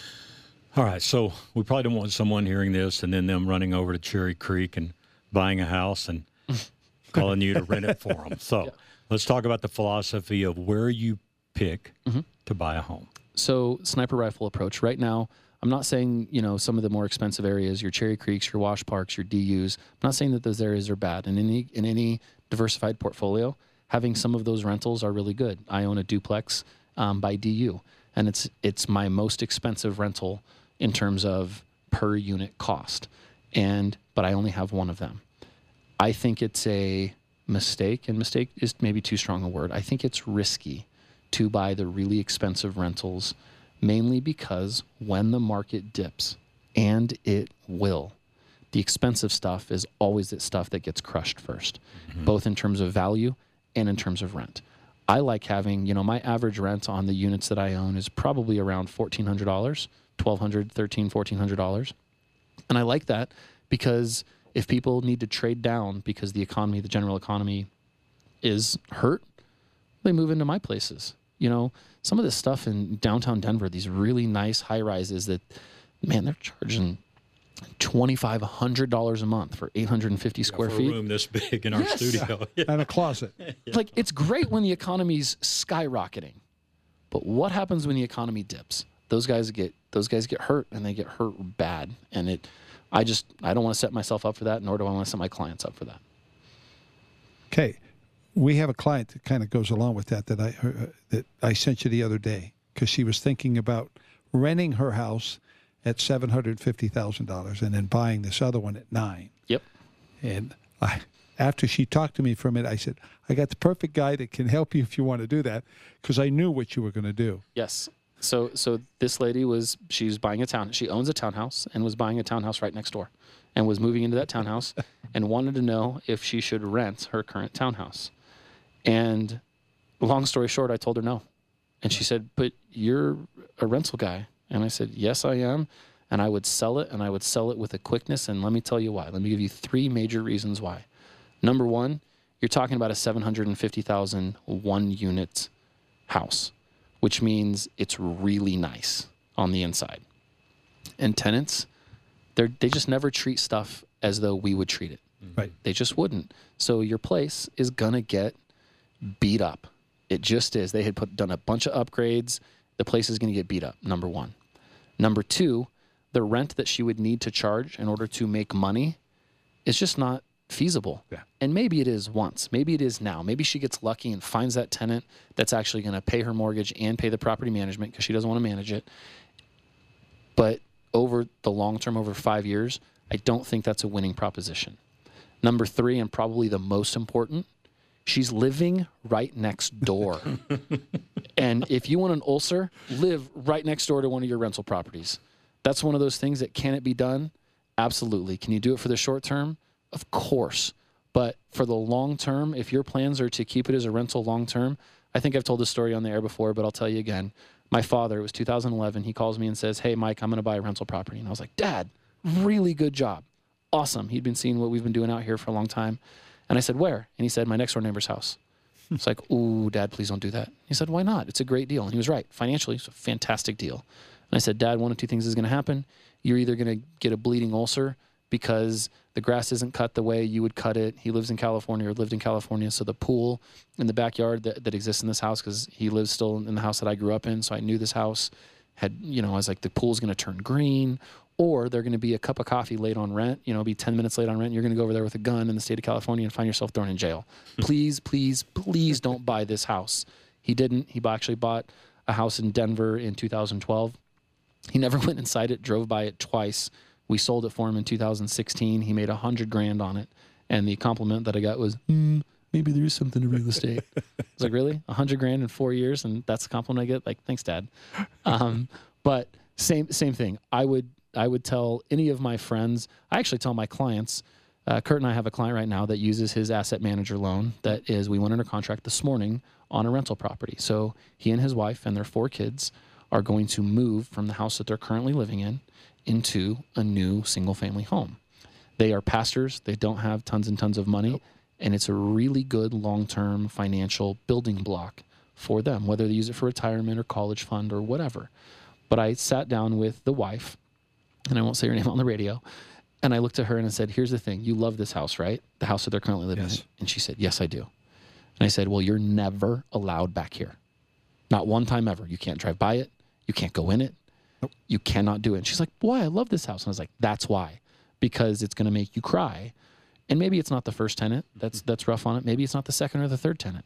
All right, so we probably don't want someone hearing this and then them running over to Cherry Creek and buying a house and calling you to rent it for them. So Yeah. let's talk about the philosophy of where you pick Mm-hmm. to buy a home. So sniper rifle approach. Right now, I'm not saying, you know, some of the more expensive areas, your Cherry Creeks, your Wash Parks, your D Us. I'm not saying that those areas are bad. In any in any diversified portfolio, having some of those rentals are really good. I own a duplex um, by D U, and it's it's my most expensive rental in terms of per unit cost, and but I only have one of them. I think it's a mistake, and mistake is maybe too strong a word. I think it's risky to buy the really expensive rentals, mainly because when the market dips, and it will, the expensive stuff is always the stuff that gets crushed first, mm-hmm. both in terms of value and in terms of rent. I like having, you know, my average rent on the units that I own is probably around fourteen hundred dollars, twelve hundred dollars, thirteen hundred dollars, fourteen hundred dollars. And I like that because if people need to trade down because the economy, the general economy is hurt, they move into my places. You know, some of this stuff in downtown Denver, these really nice high rises that, man, they're charging twenty-five hundred dollars a month for eight hundred fifty square for feet. A room this big in our Yes. studio. Yeah. And a closet. Yeah. Like, it's great when the economy's skyrocketing, but what happens when the economy dips? Those guys get those guys get hurt, and they get hurt bad. And it, I just I don't want to set myself up for that, nor do I want to set my clients up for that. Okay, we have a client that kind of goes along with that that I uh, that I sent you the other day because she was thinking about renting her house at seven hundred fifty thousand dollars and then buying this other one at nine. Yep. And I, after she talked to me for a minute, I said, I got the perfect guy that can help you if you want to do that, because I knew what you were going to do. Yes. So so this lady was, she was buying a town. She owns a townhouse and was buying a townhouse right next door and was moving into that townhouse and wanted to know if she should rent her current townhouse. And long story short, I told her no. And she said, but you're a rental guy. And I said, yes, I am. And I would sell it, and I would sell it with a quickness. And let me tell you why. Let me give you three major reasons why. Number one, you're talking about a seven hundred fifty thousand dollars one-unit house, which means it's really nice on the inside. And tenants, they they just never treat stuff as though we would treat it. Right. They just wouldn't. So your place is going to get beat up. It just is. They had put done a bunch of upgrades. The place is going to get beat up, number one. Number two, the rent that she would need to charge in order to make money is just not feasible. Yeah. And maybe it is once. Maybe it is now. Maybe she gets lucky and finds that tenant that's actually going to pay her mortgage and pay the property management because she doesn't want to manage it. But over the long term, over five years, I don't think that's a winning proposition. Number three, and probably the most important, she's living right next door. And if you want an ulcer, live right next door to one of your rental properties. That's one of those things that, can it be done? Absolutely. Can you do it for the short term? Of course. But for the long term, if your plans are to keep it as a rental long term, I think I've told this story on the air before, but I'll tell you again. My father, it was two thousand eleven, he calls me and says, hey, Mike, I'm going to buy a rental property. And I was like, Dad, really good job. Awesome. He'd been seeing what we've been doing out here for a long time. And I said, where? And he said, my next door neighbor's house. It's like, ooh, Dad, please don't do that. He said, why not? It's a great deal. And he was right. Financially, it's a fantastic deal. And I said, Dad, one of two things is going to happen. You're either going to get a bleeding ulcer because the grass isn't cut the way you would cut it. He lives in California or lived in California. So the pool in the backyard that, that exists in this house, because he lives still in the house that I grew up in. So I knew this house had, you know, I was like, the pool's going to turn green, or they're going to be a cup of coffee late on rent, you know, be ten minutes late on rent. You're going to go over there with a gun in the state of California and find yourself thrown in jail. Please, please, please don't buy this house. He didn't. He actually bought a house in Denver in two thousand twelve. He never went inside it, drove by it twice. We sold it for him in two thousand sixteen. He made a hundred grand on it. And the compliment that I got was, mm, maybe there is something to real estate. I was like, really? A hundred grand in four years? And that's the compliment I get? Like, thanks, Dad. Um, but same, same thing. I would, I would tell any of my friends, I actually tell my clients, uh, Kurt and I have a client right now that uses his asset manager loan. That is, we went under contract this morning on a rental property. So he and his wife and their four kids are going to move from the house that they're currently living in into a new single family home. They are pastors. They don't have tons and tons of money. Nope. And it's a really good long-term financial building block for them, whether they use it for retirement or college fund or whatever. But I sat down with the wife, and I won't say her name on the radio, and I looked at her and I said, here's the thing. You love this house, right? The house that they're currently living Yes. in. And she said, yes, I do. And I said, well, you're never allowed back here. Not one time ever. You can't drive by it. You can't go in it. Nope. You cannot do it. And she's like, why? I love this house. And I was like, that's why. Because it's going to make you cry. And maybe it's not the first tenant that's that's rough on it. Maybe it's not the second or the third tenant.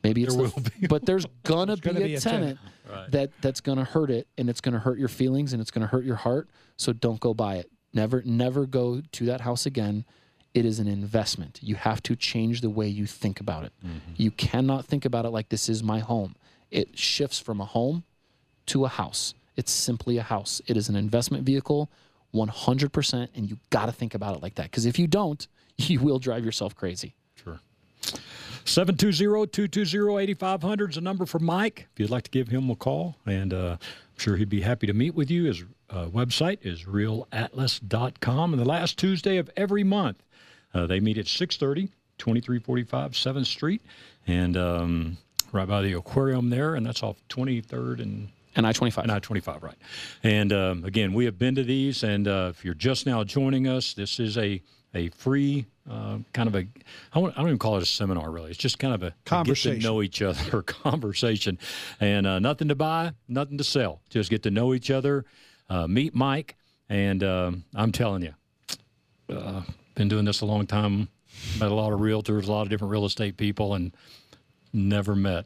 Maybe it's There the, will be. but there's gonna, There's be, gonna a be a tenant, Right. that that's gonna hurt it, and it's gonna hurt your feelings, and it's gonna hurt your heart. So don't go buy it. Never, never go to that house again. It is an investment. You have to change the way you think about it. Mm-hmm. You cannot think about it like this is my home. It shifts from a home to a house. It's simply a house. It is an investment vehicle, one hundred percent, and you got to think about it like that. Because if you don't, you will drive yourself crazy. Sure. seven two zero, two two zero, eight five zero zero is the number for Mike if you'd like to give him a call. And uh, I'm sure he'd be happy to meet with you. His uh, website is real atlas dot com. And the last Tuesday of every month, uh, they meet at six thirty, twenty-three forty-five seventh Street. And um, right by the aquarium there. And that's off twenty-third and... And I twenty-five. And I twenty-five, right. And, um, again, we have been to these. And uh, if you're just now joining us, this is a, a free uh, kind of a, I don't, I don't even call it a seminar, really. It's just kind of a Conversation. get to know each other conversation. And uh, nothing to buy, nothing to sell. Just get to know each other, uh, meet Mike. And um, I'm telling you, uh, been doing this a long time. Met a lot of realtors, a lot of different real estate people, and never met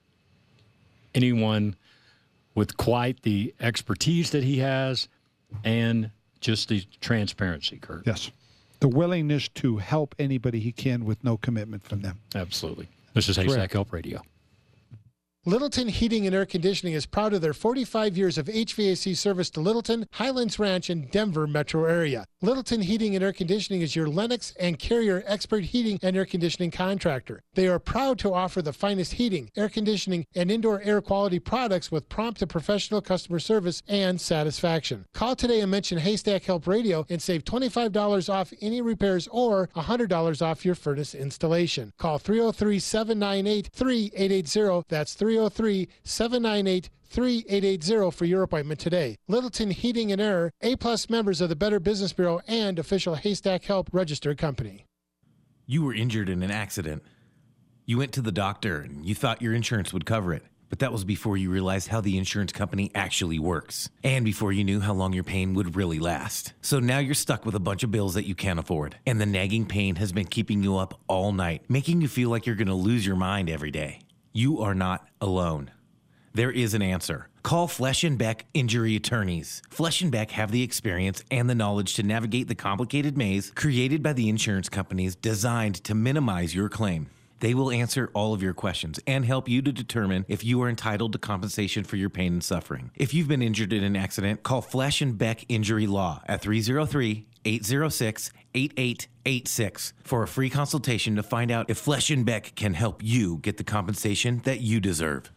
anyone with quite the expertise that he has and just the transparency, Kurt. Yes. The willingness to help anybody he can with no commitment from them. Absolutely. This is Haystack Help Radio. Littleton Heating and Air Conditioning is proud of their forty-five years of H V A C service to Littleton, Highlands Ranch, and Denver metro area. Littleton Heating and Air Conditioning is your Lennox and Carrier expert heating and air conditioning contractor. They are proud to offer the finest heating, air conditioning, and indoor air quality products with prompt and professional customer service and satisfaction. Call today and mention Haystack Help Radio and save twenty-five dollars off any repairs or one hundred dollars off your furnace installation. Call three oh three, seven nine eight, three eight eight zero. That's three oh three, seven nine eight, three eight eight zero for your appointment today. Littleton Heating and Air, A-plus members of the Better Business Bureau and official Haystack Help registered company. You were injured in an accident. You went to the doctor and you thought your insurance would cover it. But that was before you realized how the insurance company actually works. And before you knew how long your pain would really last. So now you're stuck with a bunch of bills that you can't afford. And the nagging pain has been keeping you up all night, making you feel like you're going to lose your mind every day. You are not alone. There is an answer. Call Flesh and Beck Injury Attorneys. Flesh and Beck have the experience and the knowledge to navigate the complicated maze created by the insurance companies designed to minimize your claim. They will answer all of your questions and help you to determine if you are entitled to compensation for your pain and suffering. If you've been injured in an accident, call Flesh and Beck Injury Law at three oh three, eight oh six, eight eight eight six for a free consultation to find out if Flesh and Beck can help you get the compensation that you deserve.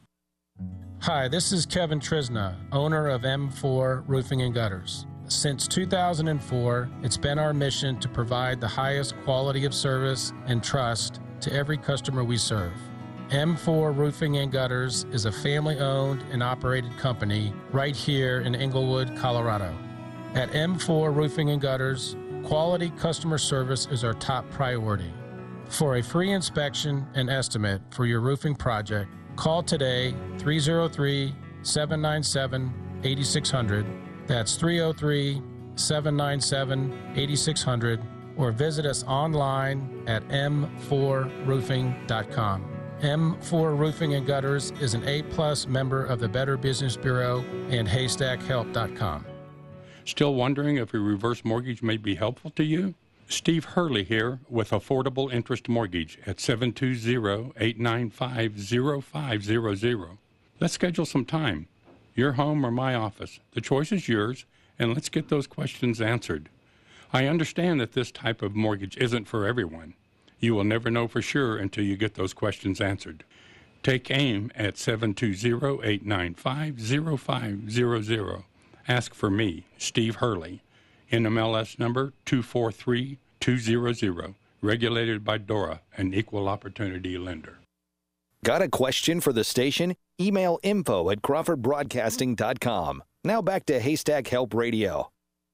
Hi, this is Kevin Trisna, owner of M four Roofing and Gutters. Since two thousand four, it's been our mission to provide the highest quality of service and trust to every customer we serve. M four Roofing and Gutters is a family-owned and operated company right here in Englewood, Colorado. At M four Roofing and Gutters, quality customer service is our top priority. For a free inspection and estimate for your roofing project, call today three oh three, seven nine seven, eight six hundred. That's three oh three, seven nine seven, eight six hundred. Or visit us online at m four roofing dot com. M four Roofing and Gutters is an A-plus member of the Better Business Bureau and haystack help dot com. Still wondering if a reverse mortgage may be helpful to you? Steve Hurley here with Affordable Interest Mortgage at seven two zero, eight nine five, zero five zero zero. Let's schedule some time. Your home or my office. The choice is yours, and let's get those questions answered. I understand that this type of mortgage isn't for everyone. You will never know for sure until you get those questions answered. Take aim at seven two zero, eight nine five, zero five zero zero. Ask for me, Steve Hurley. N M L S number two four three two zero zero. Regulated by DORA, an equal opportunity lender. Got a question for the station? Email info at crawford broadcasting dot com. Now back to Haystack Help Radio.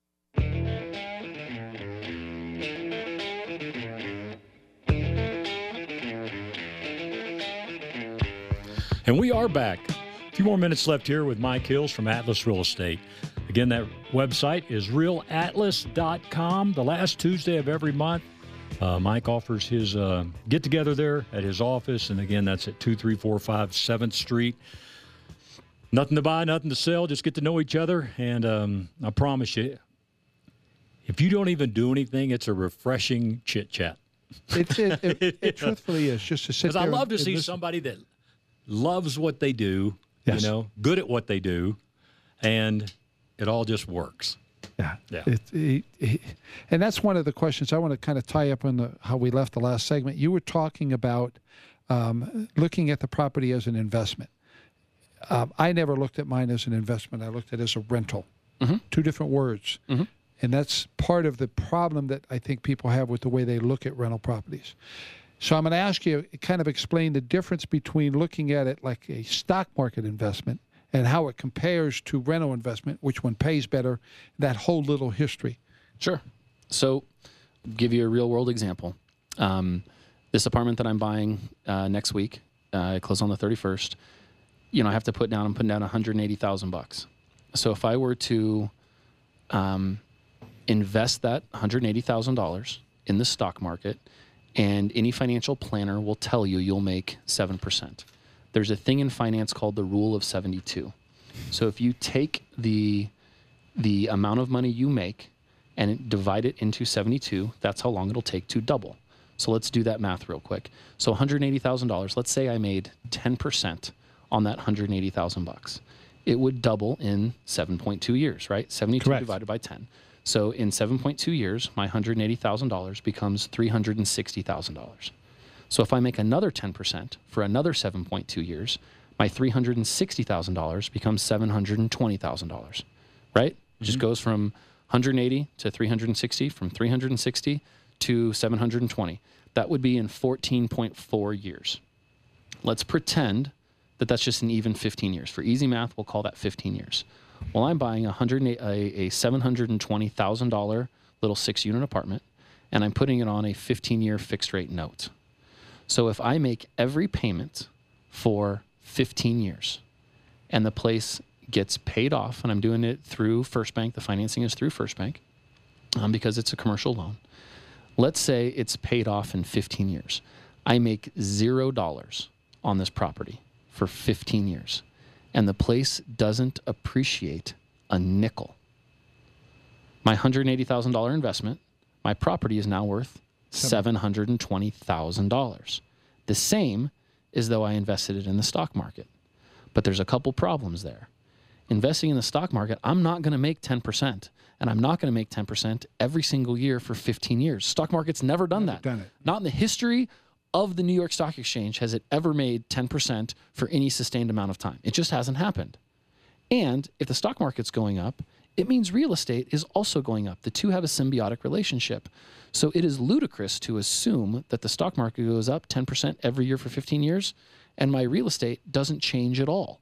And we are back. A few more minutes left here with Mike Hills from Atlas Real Estate. Again, that website is real atlas dot com. The last Tuesday of every month, Uh, Mike offers his uh, get-together there at his office, and again, that's at two three four five seventh Street. Nothing to buy, nothing to sell, just get to know each other, and um, I promise you, if you don't even do anything, it's a refreshing chit-chat. It, it, it, it truthfully is, just to sit there. Because I love to and, see and somebody that loves what they do, Yes. you know, good at what they do, and it all just works. Yeah, Yeah. It, it, it, and that's one of the questions I want to kind of tie up on the, how we left the last segment. You were talking about um, looking at the property as an investment. Um, I never looked at mine as an investment. I looked at it as a rental. Mm-hmm. Two different words. Mm-hmm. And that's part of the problem that I think people have with the way they look at rental properties. So I'm going to ask you, kind of explain the difference between looking at it like a stock market investment and how it compares to rental investment, which one pays better, that whole little history. Sure. So give you a real world example. Um, this apartment that I'm buying uh, next week, uh, I close on the thirty-first, you know, I have to put down, I'm putting down one hundred eighty thousand bucks. So if I were to um, invest that one hundred eighty thousand dollars in the stock market, and any financial planner will tell you you'll make seven percent. There's a thing in finance called the rule of seventy-two. So if you take the the amount of money you make and divide it into seventy-two, that's how long it'll take to double. So let's do that math real quick. So one hundred eighty thousand dollars, let's say I made ten percent on that one hundred eighty thousand bucks. It would double in seven point two years, right? seventy-two Correct. divided by ten. So in seven point two years, my one hundred eighty thousand dollars becomes three hundred sixty thousand dollars. So if I make another ten percent for another seven point two years, my three hundred sixty thousand dollars becomes seven hundred twenty thousand dollars, right? Mm-hmm. It just goes from one hundred eighty to three hundred sixty, from three hundred sixty to seven hundred twenty. That would be in fourteen point four years. Let's pretend that that's just an even fifteen years. For easy math, we'll call that fifteen years. Well, I'm buying a, one hundred, a, a seven hundred twenty thousand dollars little six-unit apartment, and I'm putting it on a fifteen-year fixed-rate note. So if I make every payment for fifteen years and the place gets paid off, and I'm doing it through First Bank, the financing is through First Bank um, because it's a commercial loan. Let's say it's paid off in fifteen years. I make zero dollars on this property for fifteen years, and the place doesn't appreciate a nickel. My one hundred eighty thousand dollars investment, my property is now worth seven hundred twenty thousand dollars. The same as though I invested it in the stock market. But there's a couple problems there. Investing in the stock market, I'm not going to make ten percent, and I'm not going to make ten percent every single year for fifteen years. Stock market's never done Never that. done it. Not in the history of the New York Stock Exchange has it ever made ten percent for any sustained amount of time. It just hasn't happened. And if the stock market's going up, it means real estate is also going up. The two have a symbiotic relationship. So it is ludicrous to assume that the stock market goes up ten percent every year for fifteen years, and my real estate doesn't change at all.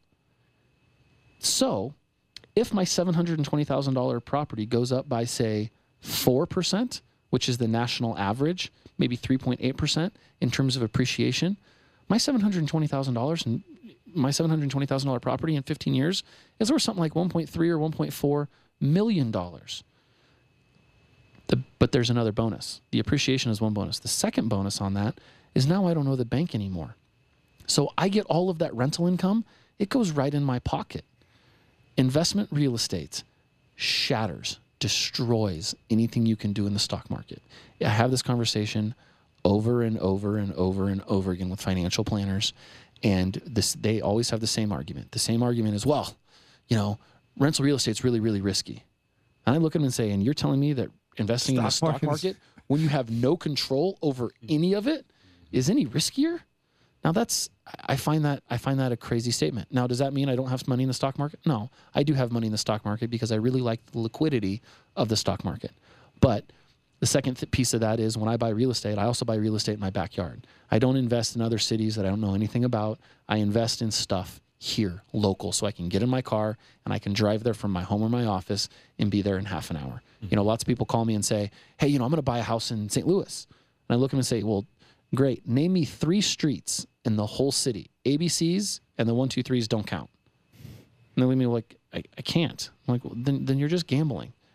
So if my seven hundred twenty thousand dollars property goes up by, say, four percent, which is the national average, maybe three point eight percent in terms of appreciation, my seven hundred twenty thousand dollars and my seven hundred twenty thousand dollars property in fifteen years is worth something like one point three or one point four million dollars. The, but there's another bonus. The appreciation is one bonus. The second bonus on that is now I don't owe the bank anymore. So I get all of that rental income. It goes right in my pocket. Investment real estate shatters, destroys anything you can do in the stock market. I have this conversation over and over and over and over again with financial planners, and this they always have the same argument. The same argument is, well, you know, rental real estate's really, really risky. And I look at them and say, and you're telling me that investing in the stock market is- market when you have no control over any of it is any riskier? Now that's, I find that, I find that a crazy statement. Now, does that mean I don't have money in the stock market? No, I do have money in the stock market because I really like the liquidity of the stock market. But the second th- piece of that is when I buy real estate, I also buy real estate in my backyard. I don't invest in other cities that I don't know anything about. I invest in stuff here, local, so I can get in my car and I can drive there from my home or my office and be there in half an hour. Mm-hmm. You know, lots of people call me and say, hey, you know, I'm going to buy a house in Saint Louis. And I look at them and say, well, great. Name me three streets in the whole city. A B Cs and the one, two, threes don't count. And they leave me like, I, I can't. I'm like, well, then, then you're just gambling.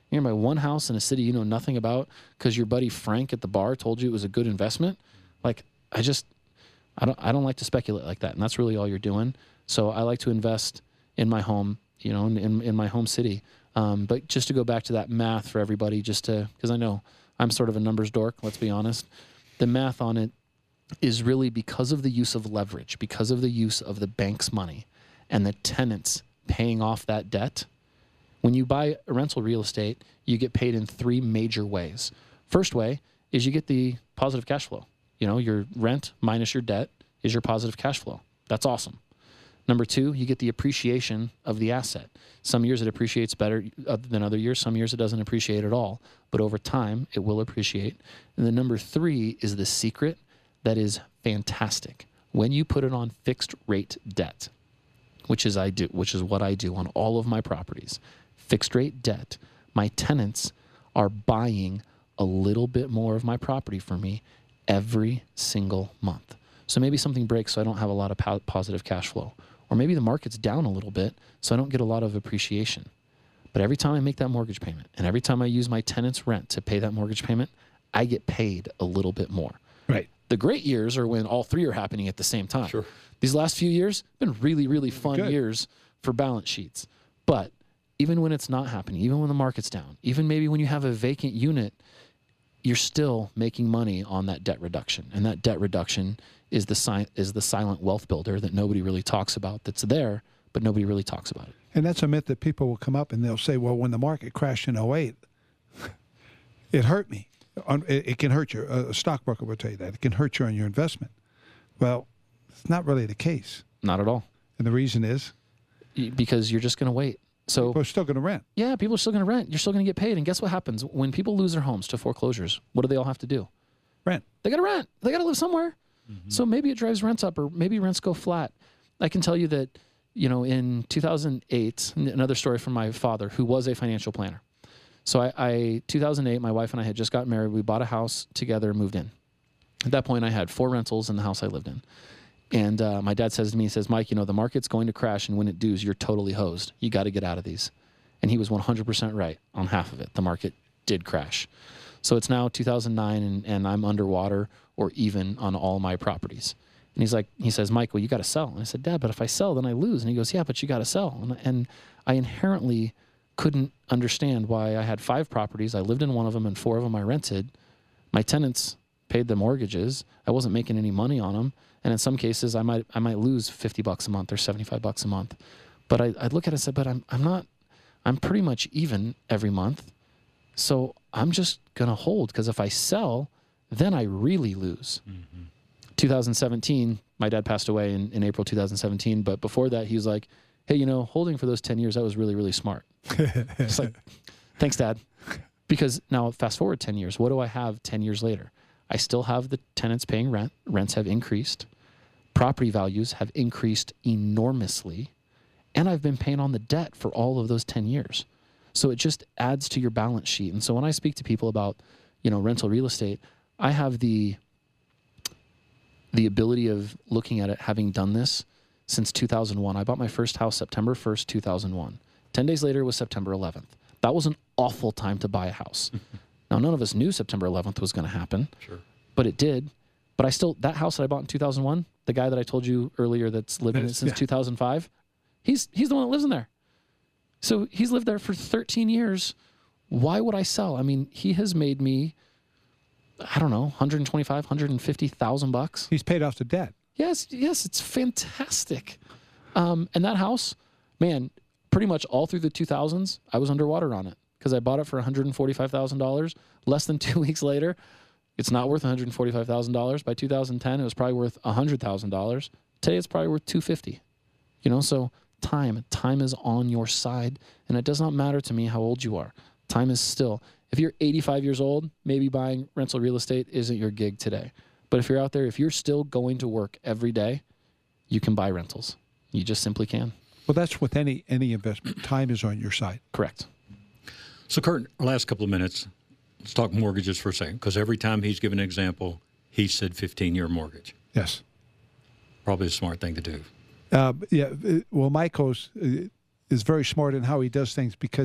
You're going to buy one house in a city you know nothing about because your buddy Frank at the bar told you it was a good investment. Like, I just, I don't, I don't like to speculate like that. And that's really all you're doing. So I like to invest in my home, you know, in, in my home city. Um, but just to go back to that math for everybody, just to, because I know I'm sort of a numbers dork, let's be honest. The math on it is really because of the use of leverage, because of the use of the bank's money and the tenants paying off that debt. When you buy a rental real estate, you get paid in three major ways. First way is you get the positive cash flow. You know, your rent minus your debt is your positive cash flow. That's awesome. Number two, you get the appreciation of the asset. Some years it appreciates better than other years. Some years it doesn't appreciate at all. But over time, it will appreciate. And then number three is the secret that is fantastic. When you put it on fixed rate debt, which is I do, which is what I do on all of my properties, fixed rate debt, my tenants are buying a little bit more of my property for me every single month. So maybe something breaks so I don't have a lot of po- positive cash flow. Or maybe the market's down a little bit so I don't get a lot of appreciation. But every time I make that mortgage payment and every time I use my tenant's rent to pay that mortgage payment, I get paid a little bit more. Right. The great years are when all three are happening at the same time. Sure. These last few years have been really, really fun Good. years for balance sheets. But even when it's not happening, even when the market's down, even maybe when you have a vacant unit, you're still making money on that debt reduction. And that debt reduction is the si- is the silent wealth builder that nobody really talks about, that's there, but nobody really talks about it. And that's a myth that people will come up and they'll say, well, when the market crashed in oh eight, it hurt me. It, it can hurt you. A stockbroker will tell you that. It can hurt you on your investment. Well, it's not really the case. Not at all. And the reason is? Because you're just going to wait. So people are still going to rent. Yeah, people are still going to rent. You're still going to get paid. And guess what happens? When people lose their homes to foreclosures, what do they all have to do? Rent. They got to rent. They got to live somewhere. Mm-hmm. So maybe it drives rents up or maybe rents go flat. I can tell you that, you know, in two thousand eight, another story from my father, who was a financial planner. So I, I two thousand eight, my wife and I had just got married. We bought a house together and moved in. At that point, I had four rentals in the house I lived in. And uh, my dad says to me, he says, Mike, you know, the market's going to crash, and when it does, you're totally hosed. You got to get out of these. And he was one hundred percent right on half of it. The market did crash. So it's now two thousand nine, and, and I'm underwater or even on all my properties. And he's like, he says, Mike, well, you got to sell. And I said, Dad, but if I sell, then I lose. And he goes, yeah, but you got to sell. And, and I inherently couldn't understand why I had five properties. I lived in one of them, and four of them I rented. My tenants paid the mortgages. I wasn't making any money on them. And in some cases, I might I might lose fifty bucks a month or seventy-five bucks a month. But I, I'd look at it and say, but I'm I'm not, I'm pretty much even every month. So I'm just going to hold, because if I sell, then I really lose. Mm-hmm. two thousand seventeen, my dad passed away in, in April two thousand seventeen. But before that, he was like, hey, you know, holding for those ten years, that was really, really smart. It's like, thanks, Dad. Because now fast forward ten years, what do I have ten years later? I still have the tenants paying rent. Rents have increased. Property values have increased enormously. And I've been paying on the debt for all of those ten years. So it just adds to your balance sheet. And so when I speak to people about, you know, rental real estate, I have the the ability of looking at it, having done this since two thousand one. I bought my first house September first, two thousand one. ten days later was September eleventh. That was an awful time to buy a house. Now, none of us knew September eleventh was going to happen, sure, but it did. But I still, that house that I bought in two thousand one, the guy that I told you earlier that's lived in it since yeah. two thousand five, he's he's the one that lives in there. So he's lived there for thirteen years. Why would I sell? I mean, he has made me, I don't know, one hundred twenty-five, one hundred fifty thousand bucks. He's paid off the debt. Yes, yes, it's fantastic. Um, and that house, man, pretty much all through the two thousands, I was underwater on it because I bought it for one hundred forty-five thousand dollars. Less than two weeks later, it's not worth one hundred forty-five thousand dollars. By two thousand ten, it was probably worth one hundred thousand dollars. Today, it's probably worth two hundred fifty thousand dollars. You know, so time, time is on your side, and it does not matter to me how old you are. Time is still. If you're eighty-five years old, maybe buying rental real estate isn't your gig today. But if you're out there, if you're still going to work every day, you can buy rentals. You just simply can. Well, that's with any any investment. Time is on your side. Correct. So, Kurt, our last couple of minutes, let's talk mortgages for a second, because every time he's given an example, he said fifteen-year mortgage. Yes. Probably a smart thing to do. Uh, yeah. Well, Michael's uh, is very smart in how he does things because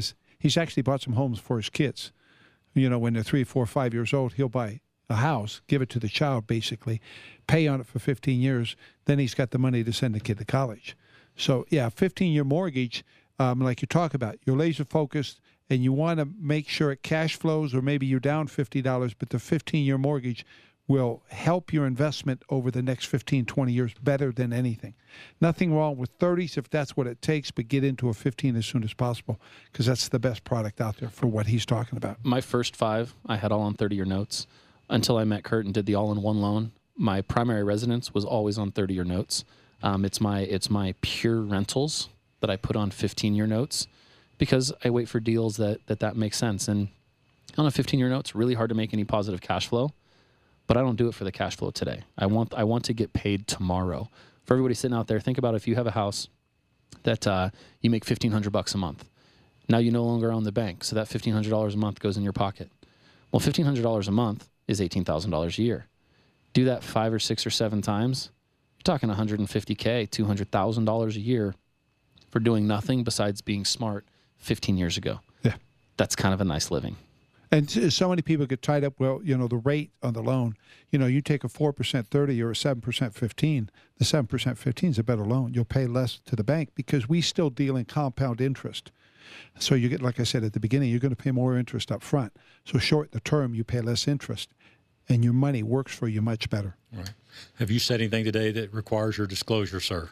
He's actually bought some homes for his kids. You know, when they're three, four, five years old, he'll buy a house, give it to the child, basically, pay on it for fifteen years. Then he's got the money to send the kid to college. So, yeah, fifteen-year mortgage, um, like you talk about, you're laser-focused, and you want to make sure it cash flows, or maybe you're down fifty dollars, but the fifteen-year mortgage will help your investment over the next fifteen, twenty years better than anything. Nothing wrong with thirties if that's what it takes, but get into a fifteen as soon as possible, because that's the best product out there for what he's talking about. My first five, I had all on thirty-year notes until I met Kurt and did the all-in-one loan. My primary residence was always on thirty-year notes. Um, it's my it's my pure rentals that I put on fifteen-year notes, because I wait for deals that that, that make sense. And on a fifteen-year note, it's really hard to make any positive cash flow. But I don't do it for the cash flow today. I want I want to get paid tomorrow. For everybody sitting out there, think about if you have a house that uh, you make fifteen hundred bucks a month. Now you no longer own the bank, so that fifteen hundred dollars a month goes in your pocket. Well, fifteen hundred dollars a month is eighteen thousand dollars a year. Do that five or six or seven times, you're talking one hundred fifty K, two hundred thousand dollars a year for doing nothing besides being smart fifteen years ago. Yeah. That's kind of a nice living. And so many people get tied up, well, you know, the rate on the loan, you know, you take a four percent thirty or a seven percent fifteen, the seven percent fifteen is a better loan. You'll pay less to the bank because we still deal in compound interest. So you get, like I said at the beginning, you're going to pay more interest up front. So short the term, you pay less interest, and your money works for you much better. All right. Have you said anything today that requires your disclosure, sir?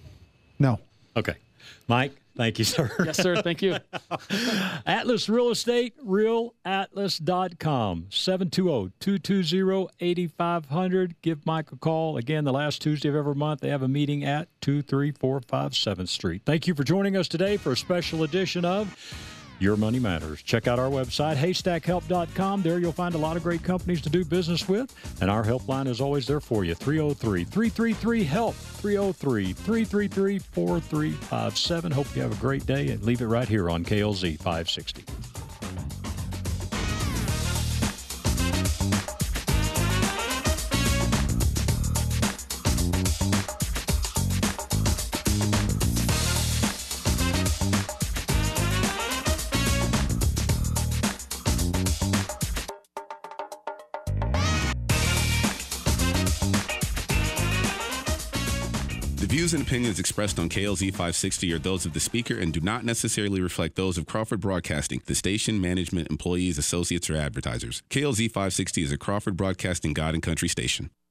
No. Okay. Mike, thank you, sir. Yes, sir. Thank you. Atlas Real Estate, real atlas dot com, seven two zero, two two zero, eight five zero zero. Give Mike a call. Again, the last Tuesday of every month, they have a meeting at two three four five seventh Street. Thank you for joining us today for a special edition of Your Money Matters. Check out our website, haystack help dot com. There you'll find a lot of great companies to do business with. And our helpline is always there for you, three oh three, three three three, HELP, three oh three, three three three, four three five seven. Hope you have a great day, and leave it right here on K L Z five sixty. The views and opinions expressed on K L Z five sixty are those of the speaker and do not necessarily reflect those of Crawford Broadcasting, the station, management, employees, associates, or advertisers. K L Z five sixty is a Crawford Broadcasting God and Country station.